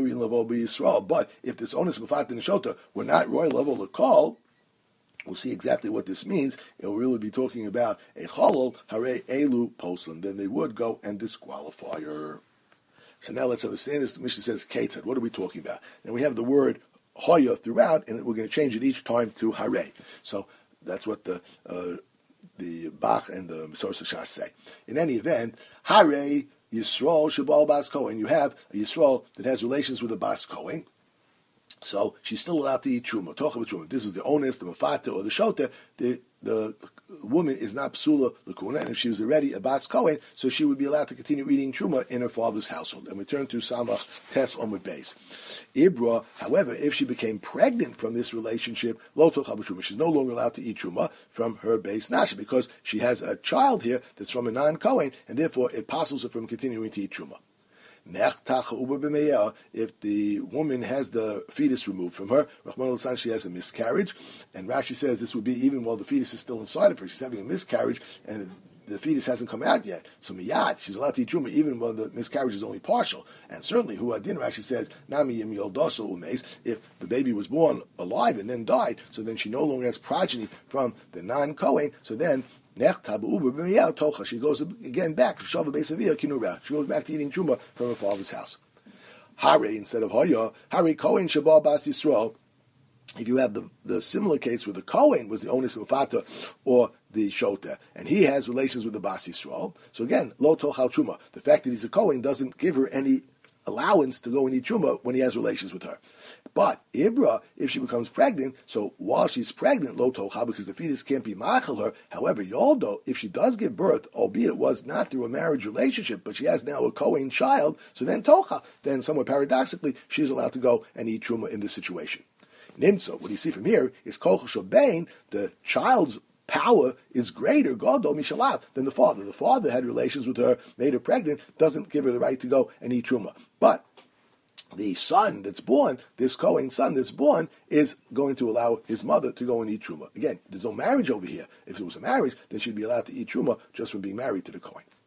if this onus of Mafata and the Shota were not royal level to call, we'll see exactly what this means. It will really be talking about a chalal hare elu poslan. Then they would go and disqualify her. So now let's understand this. The Mishnah says ketzad. What are we talking about? And we have the word hoya throughout, and we're going to change it each time to hare. So that's what the uh, the Bach and the Mesorah Shas say. In any event, hare Yisrael shabal bas kohen. You have a Yisrael that has relations with a bas kohen. So she's still allowed to eat truma. Talk about truma. This is the onus, the mafata, or the shota. The the woman is not psula lakuna, and if she was already a bas kohen, so she would be allowed to continue eating truma in her father's household. And we turn to Samach Tes Omud Beis. Ibra, however, if she became pregnant from this relationship, lo tochal b'truma, she's no longer allowed to eat truma from her base nasha because she has a child here that's from a non-kohen, and therefore it passes her from continuing to eat truma. If the woman has the fetus removed from her, Rahman al-San, she has a miscarriage, and Rashi says this would be even while the fetus is still inside of her. She's having a miscarriage, and the fetus hasn't come out yet. So miyad, she's allowed to eat truma even while the miscarriage is only partial. And certainly, who adin Rashi says, nami yim yoldoso umeis, if the baby was born alive and then died, so then she no longer has progeny from the non-Kohen, so then she goes again back. She goes back to eating truma from her father's house. Hare instead of hoya, hare kohen shabal bas Yisrael. If you have the, the similar case where the kohen was the onus of fata or the shota, and he has relations with the bas Yisrael, so again, lo tochal truma. The fact that he's a kohen doesn't give her any allowance to go and eat truma when he has relations with her. But Ibra, if she becomes pregnant, so while she's pregnant, lo tocha, because the fetus can't be machal her. However, Yoldo, if she does give birth, albeit it was not through a marriage relationship, but she has now a Kohen child, so then tocha, then somewhat paradoxically, she's allowed to go and eat truma in this situation. Nimtzo, what you see from here is kocha shobain, the child's power is greater, Gadol Mishalat, than the father. The father had relations with her, made her pregnant, doesn't give her the right to go and eat truma. But the son that's born, this Kohen son that's born, is going to allow his mother to go and eat truma. Again, there's no marriage over here. If it was a marriage, then she'd be allowed to eat truma just from being married to the Kohen.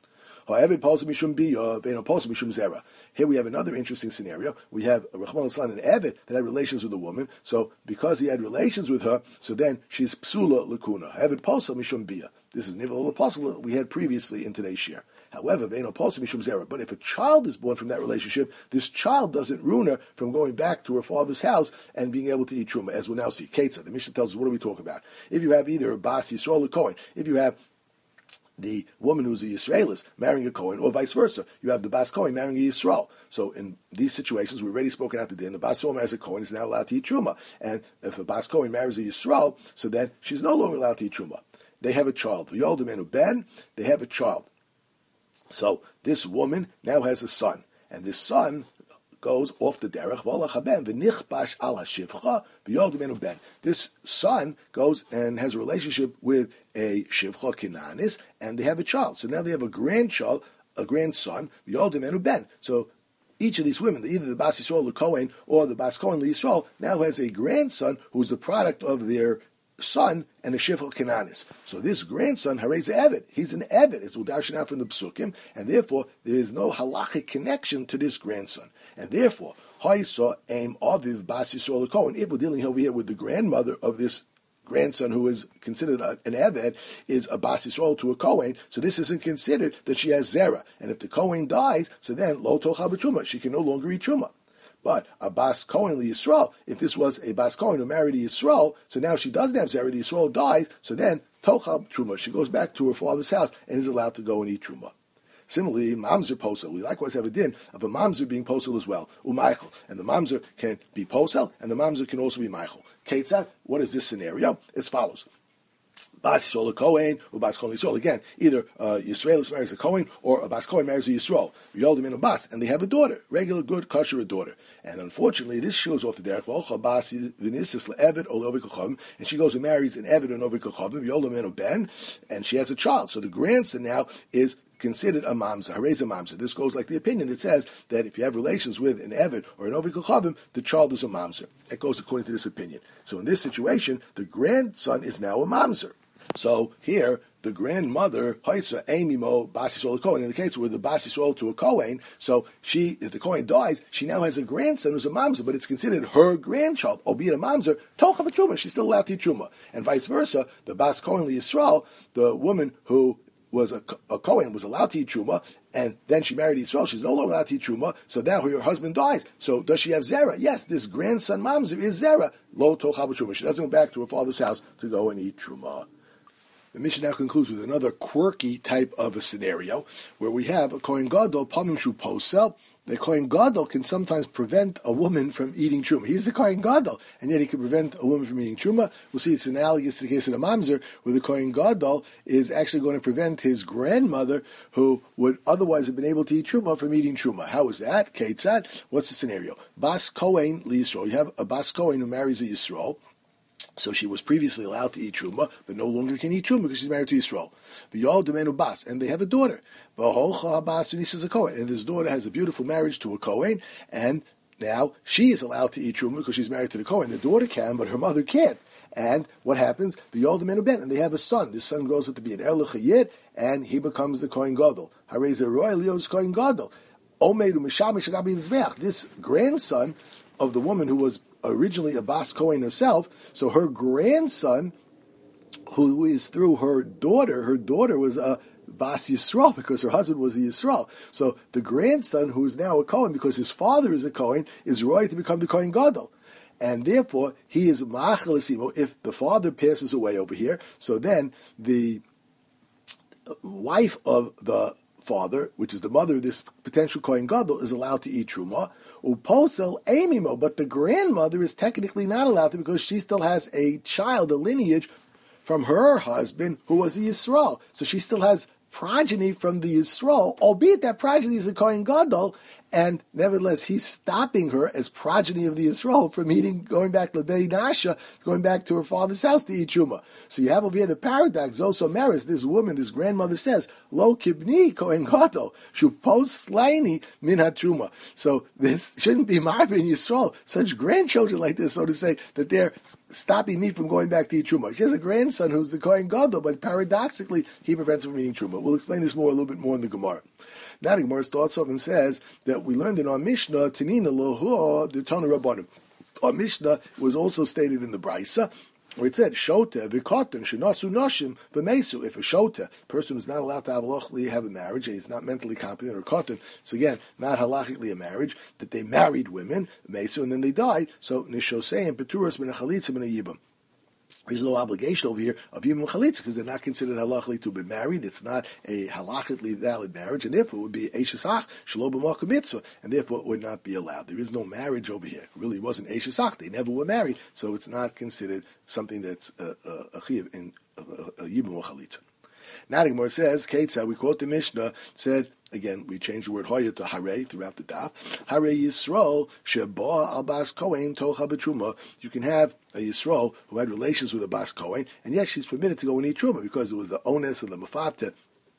Ha'eved posel mishum biyah, ve'eno posel mishum zera. Here we have another interesting scenario. We have a Rachman al-Islan, an Eved that had relations with a woman. So because he had relations with her, so then she's psula lakuna. Eved posel mishum biyah. This is nivel apostle we had previously in today's share. However, ve'eno posel mishum zera. But if a child is born from that relationship, this child doesn't ruin her from going back to her father's house and being able to eat truma, as we'll now see. Ketzah, the Mishnah tells us, what are we talking about? If you have either a Bas Yisrael or Kohen, if you have the woman who's a Yisraelis marrying a Kohen, or vice versa, you have the Bas Kohen marrying a Yisrael. So in these situations, we've already spoken out the din. The Bas Yisrael marries a Kohen, is now allowed to eat truma. And if a Bas Kohen marries a Yisrael, so then she's no longer allowed to eat truma. They have a child. V'yoldem ben, they have a child. So this woman now has a son, and this son goes off the derech. This son goes and has a relationship with a shivcha kinanis, and they have a child. So now they have a grandchild, a grandson. Ben. So each of these women, either the Bas Yisrael the Kohen or the Bas Kohen the Yisrael, now has a grandson who's the product of their son and a shivcha kinanis. So this grandson, Harez Eved, he's an Eved. It's udashin out from the psukim, and therefore there is no halachic connection to this grandson. And therefore, Ha'isa aim aviv Bas Yisrael Kohen. If we're dealing over here with the grandmother of this grandson who is considered a, an Eved, is a Bas Yisrael to a Kohen, so this isn't considered that she has Zera. And if the Kohen dies, so then Lo Tochal B'Truma, she can no longer eat Truma. But a Bas Kohen li Yisrael, if this was a Bas Kohen who married a Yisrael, so now she doesn't have Zera, the Yisrael dies, so then Tochal Truma, she goes back to her father's house and is allowed to go and eat Truma. Similarly, mamzer posel. We likewise have a din of a mamzer being posel as well, u'maichel, and the mamzer can be posel, and the mamzer can also be maichel. Ketzad, what is this scenario? As follows: Bas Yisrael a Kohen, or Bas Kohen Yisrael. Again, either uh, Yisraelis marries a Kohen, or a Bas Kohen marries a Yisrael. Yoldim in a Bas, and they have a daughter, regular, good, kosher daughter. And unfortunately, this shows off the derech. V'olcha Bas v'nisis le'eved or le'ovikachavim, and she goes and marries an Eved or an ovikachavim. Yoldim in a ben, and she has a child. So the grandson now is considered a mamzer, harez a mamzer. This goes like the opinion that says that if you have relations with an Eved or an ovikachavim, the child is a mamzer. It goes according to this opinion. So in this situation, the grandson is now a mamzer. So here, the grandmother, Haisa, Amimo, Bas Yisrael Kohen, in the case where the Bas Yisrael to a Kohen, so she, if the Kohen dies, she now has a grandson who's a mamzer, but it's considered her grandchild, albeit a mamzer, Tocha B'Truma, she's still allowed to eat Truma. And vice versa, the Bas Kohen Yisrael, the woman who was a, a Kohen, was allowed to eat Truma, and then she married Yisrael, she's no longer allowed to eat Truma, so now her husband dies. So does she have Zera? Yes, this grandson mamzer is Zera, Lo Tocha B'Truma. She doesn't go back to her father's house to go and eat Truma. The Mishnah now concludes with another quirky type of a scenario where we have a Kohen Gadol, Pamim Shu Posel. The Kohen Gadol can sometimes prevent a woman from eating Truma. He's the Kohen Gadol, and yet he can prevent a woman from eating Truma. We'll see it's analogous to the case of the Mamzer, where the Kohen Gadol is actually going to prevent his grandmother, who would otherwise have been able to eat Truma, from eating Truma. How is that? Ketzad? What's the scenario? Bas Kohen li Yisrael. You have a Bas Kohen who marries a Yisrael. So she was previously allowed to eat Truma, but no longer can eat Truma because she's married to Yisrael. V'yol demenu Bas, and they have a daughter. V'holcha Bas v'nisas a Kohen, and this daughter has a beautiful marriage to a Kohen, and now she is allowed to eat Truma because she's married to the Kohen. The daughter can, but her mother can't. And what happens? V'yol demenu Ben, and they have a son. This son grows up to be an Er L'chayid, and he becomes the Kohen Gadol. Harei Zeroy Leo's Kohen Gadol. Omedu Mishamish Agabi Mizbeach. This grandson of the woman who was originally a Bas Kohen herself, so her grandson, who is through her daughter, her daughter was a Bas Yisrael because her husband was a Yisrael. So the grandson, who is now a Kohen because his father is a Kohen, is right to become the Kohen Gadol. And therefore, he is Ma'achalasimo if the father passes away over here. So then the wife of the father, which is the mother of this potential Kohen Gadol, is allowed to eat Truma. Uposel Amimo, but the grandmother is technically not allowed to because she still has a child, a lineage from her husband who was a Yisrael. So she still has progeny from the Yisrael, albeit that progeny is a Kohen Gadol, and nevertheless he's stopping her as progeny of the Yisrael from eating, going back to Beit Nasha, going back to her father's house to eat truma. So you have over here the paradox. Also, Maris, this woman, this grandmother says, "Lo kibni kohen gadol shu post slaini min hatruma." So this shouldn't be marvin Yisrael, such grandchildren like this, so to say, that they're stopping me from going back to eat truma. She has a grandson who's the kohen gadol, but paradoxically he prevents her from eating truma. We'll explain this more a little bit more in the Gemara. Now the Gemara starts off and says that we learned in our Mishnah, Tanina Lohu the Tana Rabbanim. Our Mishnah was also stated in the Brisa, where it said, Shota, Vikotan, Shinasu Noshim, V'mesu. If a Shota, person who's not allowed to have halachically have a marriage, he's not mentally competent, or Kotan, so again, not halachically a marriage, that they married women, Mesu, and then they died, so Nishosei and Peturas min Chalitza min Yibam. There's no obligation over here of Yibam Chalitza because they're not considered halachically to be married. It's not a halachically valid marriage, and therefore it would be Eishesach, Shelo b'Malka Mitzvah, and therefore it would not be allowed. There is no marriage over here. It really wasn't Eishesach. They never were married, so it's not considered something that's a Chiyav in a Yibam Chalitza. Now the Gemara says, Ketzah, we quote the Mishnah, said, again, we changed the word hoya to hare throughout the daf. Hare Yisrael sheba al bas kohen tocha betruma. You can have a Yisrael who had relations with a bas kohen, and yet she's permitted to go and eat truma because it was the onus of the mafata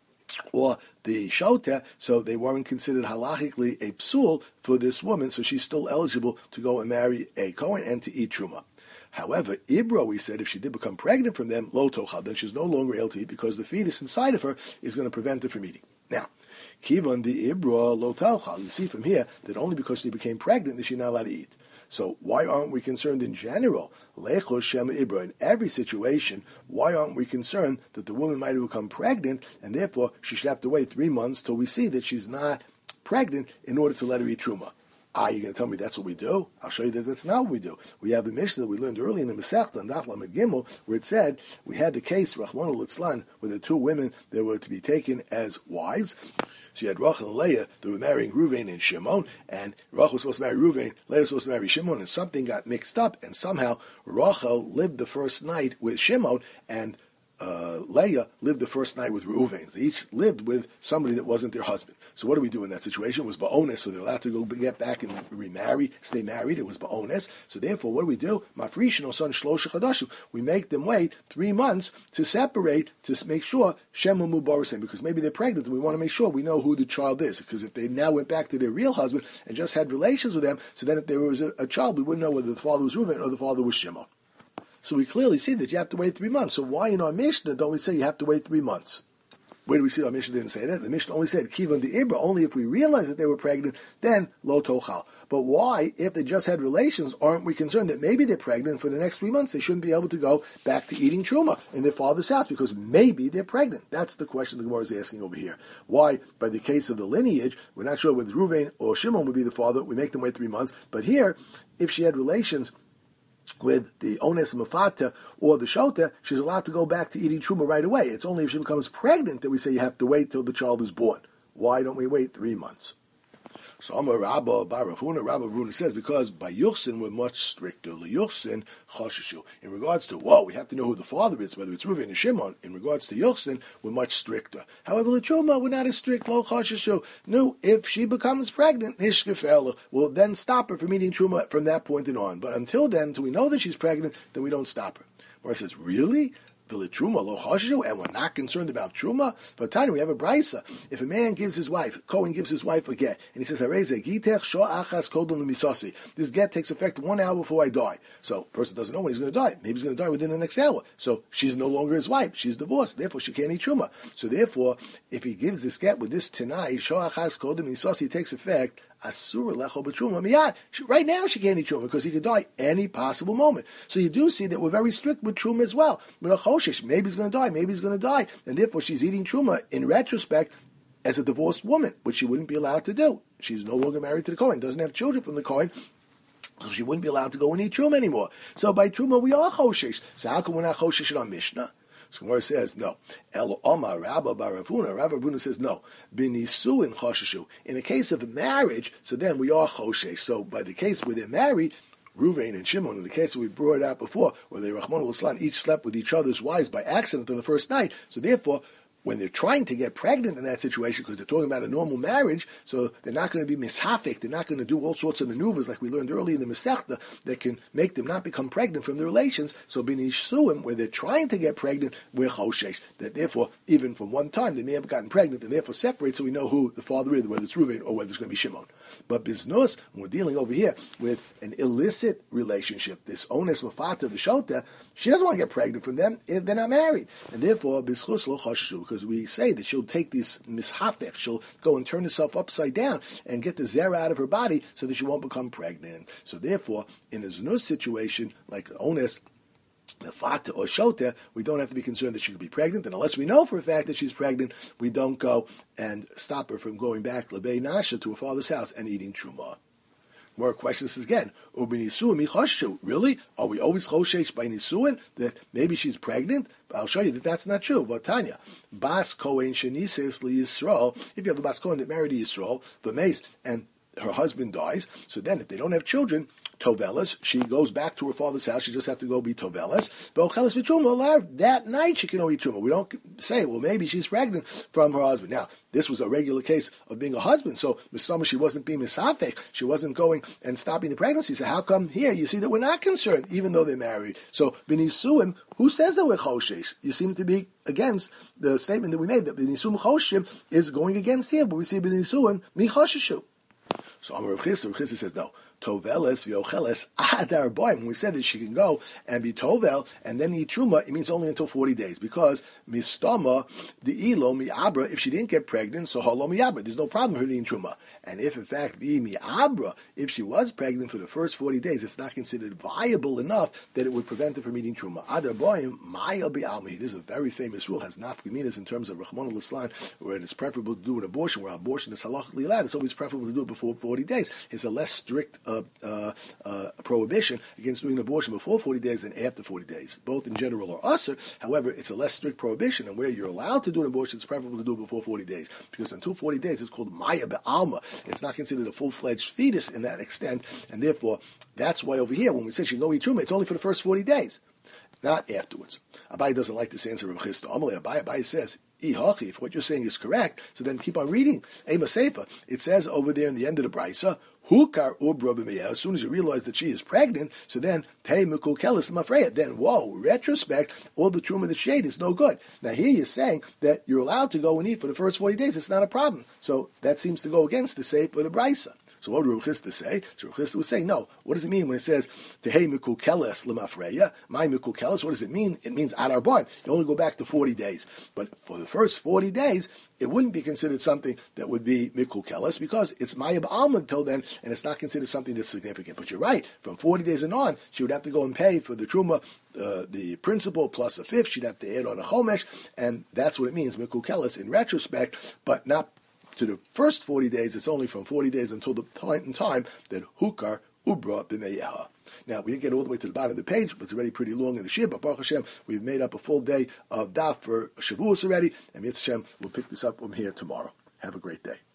or the shota, so they weren't considered halachically a psul for this woman, so she's still eligible to go and marry a kohen and to eat truma. However, Ibra, we said, if she did become pregnant from them, lo tocha, then she's no longer able to eat because the fetus inside of her is going to prevent her from eating. Now, Kivan the Ibra lo tocha, you see from here that only because she became pregnant is she not allowed to eat. So why aren't we concerned in general? Lecho Shem Ibra, in every situation, why aren't we concerned that the woman might have become pregnant and therefore she should have to wait three months till we see that she's not pregnant in order to let her eat truma? Ah, you're going to tell me that's what we do? I'll show you that that's not what we do. We have the Mishnah that we learned early in the Masechta, Daf Lamed Gimel, where it said we had the case, Rachmana litzlan, where the two women that were to be taken as wives. So you had Rachel and Leah that were marrying Reuven and Shimon, and Rachel was supposed to marry Reuven, Leah was supposed to marry Shimon, and something got mixed up, and somehow Rachel lived the first night with Shimon, and Uh, Leah lived the first night with Reuven. They each lived with somebody that wasn't their husband. So what do we do in that situation? It was ba'ones, so they're allowed to go get back and remarry, stay married. It was ba'ones. So therefore, what do we do? Mafrishin or son shlosha chadashim. We make them wait three months to separate, to make sure Shem Mubarasim, because maybe they're pregnant and we want to make sure we know who the child is. Because if they now went back to their real husband and just had relations with them, so then if there was a, a child, we wouldn't know whether the father was Reuven or the father was Shimon. So we clearly see that you have to wait three months. So why in our Mishnah don't we say you have to wait three months? Where do we see our Mishnah didn't say that? The Mishnah only said Kivan the Ibra, only if we realize that they were pregnant, then lo tochal. But why, if they just had relations, aren't we concerned that maybe they're pregnant for the next three months? They shouldn't be able to go back to eating truma in their father's house because maybe they're pregnant. That's the question the Gemara is asking over here. Why, by the case of the lineage, we're not sure whether Reuven or Shimon would be the father. We make them wait three months. But here, if she had relations with the ones mafata or the shota, she's allowed to go back to eating truma right away. It's only if she becomes pregnant that we say you have to wait till the child is born. Why don't we wait three months? So Amar Rabba Bar Rav Huna, Rabba Bruna says, because by Yuchsin we're much stricter. Yuchsin choshishu. In regards to, whoa, we have to know who the father is, whether it's Reuven or Shimon. In regards to Yuchsin, we're much stricter. However, the Truma, we're not as strict. Lo choshishu. No, if she becomes pregnant, Hishkefel will then stop her from eating Truma from that point on. But until then, until we know that she's pregnant, then we don't stop her. Where it says, really? Truma lo chashu, and we're not concerned about truma. But Tanya, we have a brisa. If a man gives his wife, Cohen gives his wife a get, and he says, this get takes effect one hour before I die. So, the person doesn't know when he's going to die. Maybe he's going to die within the next hour. So, she's no longer his wife. She's divorced. Therefore, she can't eat truma. So, therefore, if he gives this get with this tenai, sho'achas kodem misasi, takes effect. Asura lecho b'truma miyad. Right now she can't eat truma because he could die any possible moment. So you do see that we're very strict with truma as well. Maybe he's going to die, maybe he's going to die, and therefore she's eating truma in retrospect as a divorced woman, which she wouldn't be allowed to do. She's no longer married to the Kohen, doesn't have children from the Kohen, so she wouldn't be allowed to go and eat truma anymore. So by truma we are choshesh. So how come we're not choshesh in our Mishnah? So Gemara says no. El Omar Rabba Bar Rav Huna. Rabba Bar Huna says no. B'nisuin choshishu. In a case of marriage, so then we are choshesh. So by the case where they're married, Reuven and Shimon, in the case that we brought it out before, where they Rachmana litzlan each slept with each other's wives by accident on the first night. So therefore, when they're trying to get pregnant in that situation, because they're talking about a normal marriage, so they're not going to be mishafik, they're not going to do all sorts of maneuvers like we learned earlier in the Masechta that can make them not become pregnant from the relations. So b'nisuim, where they're trying to get pregnant, we're choshesh. That therefore, even from one time, they may have gotten pregnant and therefore separate, so we know who the father is, whether it's Reuven or whether it's going to be Shimon. But biznus, when we're dealing over here with an illicit relationship, this ones mafata, the shota, she doesn't want to get pregnant from them if they're not married. And therefore, bischus lo chashu, because we say that she'll take this mishafech, she'll go and turn herself upside down and get the zera out of her body so that she won't become pregnant. So therefore, in a znus situation, like ones, the fata or shota, we don't have to be concerned that she could be pregnant, and unless we know for a fact that she's pregnant, we don't go and stop her from going back lebei nasha to her father's house and eating truma. More questions again. Really? Are we always choshesh by nisuin that maybe she's pregnant? I'll show you that that's not true. But Tanya, bas kohen shenises li Yisrael. If you have a bas kohen that married a Yisrael, the mace, and her husband dies, so then if they don't have children, Tovelas, she goes back to her father's house. She just has to go be Tovelas. That night she can only eat truma. We don't say, well, maybe she's pregnant from her husband. Now, this was a regular case of being a husband, so Mistama, she wasn't being misafek. She wasn't going and stopping the pregnancy. So how come here you see that we're not concerned, even though they're married? So b'nisuim, who says that we're choshesh? You seem to be against the statement that we made that b'nisuim choshim is going against here, but we see b'nisuim mi chosheshu. So Amar Rav Chisda, Rav Chisda says no. Toveles v'ocheles adar boim. When we said that she can go and be tovel and then eat truma, it means only until forty days, because mistama the ilo mi'abra. If she didn't get pregnant, so holo mi'abra. There's no problem with her eating truma. And if in fact be mi'abra, if she was pregnant for the first forty days, it's not considered viable enough that it would prevent her from eating truma. Adar boim ma'ya bi'almi. This is a very famous rule, has nafkaminas in terms of Rachmana litzlan, where it's preferable to do an abortion, where abortion is halachically allowed. It's always preferable to do it before forty days. It's a less strict Uh, uh, uh, prohibition against doing an abortion before forty days than after forty days. Both in general are usher. However, it's a less strict prohibition, and where you're allowed to do an abortion, it's preferable to do it before forty days, because until forty days it's called maya be'alma. It's not considered a full-fledged fetus in that extent, and therefore that's why over here when we say she go eat truma, it's only for the first forty days, not afterwards. Abai doesn't like this answer of Chisda. Amalei Abai, Abai says, if what you're saying is correct, so then keep on reading. Ema Seifa, it says over there in the end of the Brisa, Hukar ubra b'meyah. As soon as you realize that she is pregnant, so then tei mikul kelis mafreya. Then, whoa, retrospect, all the truma that she ate is no good. Now here you're saying that you're allowed to go and eat for the first forty days. It's not a problem. So that seems to go against the Seifa for the Brisa. So what did Rav Chisda say? So Rav Chisda was saying, no. What does it mean when it says tehei mikul kelis l'mafreya? My mikul kelis. What does it mean? It means adar boim. You only go back to forty days. But for the first forty days, it wouldn't be considered something that would be mikul kelis, because it's maya b'alma until then, and it's not considered something that's significant. But you're right. From forty days and on, she would have to go and pay for the truma, uh, the principal plus a fifth. She'd have to add on a chomesh, and that's what it means, mikul kelis in retrospect, but not to the first forty days. It's only from forty days until the point in time that hukar ubra b'meyeha. Now, we didn't get all the way to the bottom of the page, but it's already pretty long in the shir. But Baruch Hashem, we've made up a full day of daf for Shavuos already, and Mitzvah Hashem, we'll pick this up from here tomorrow. Have a great day.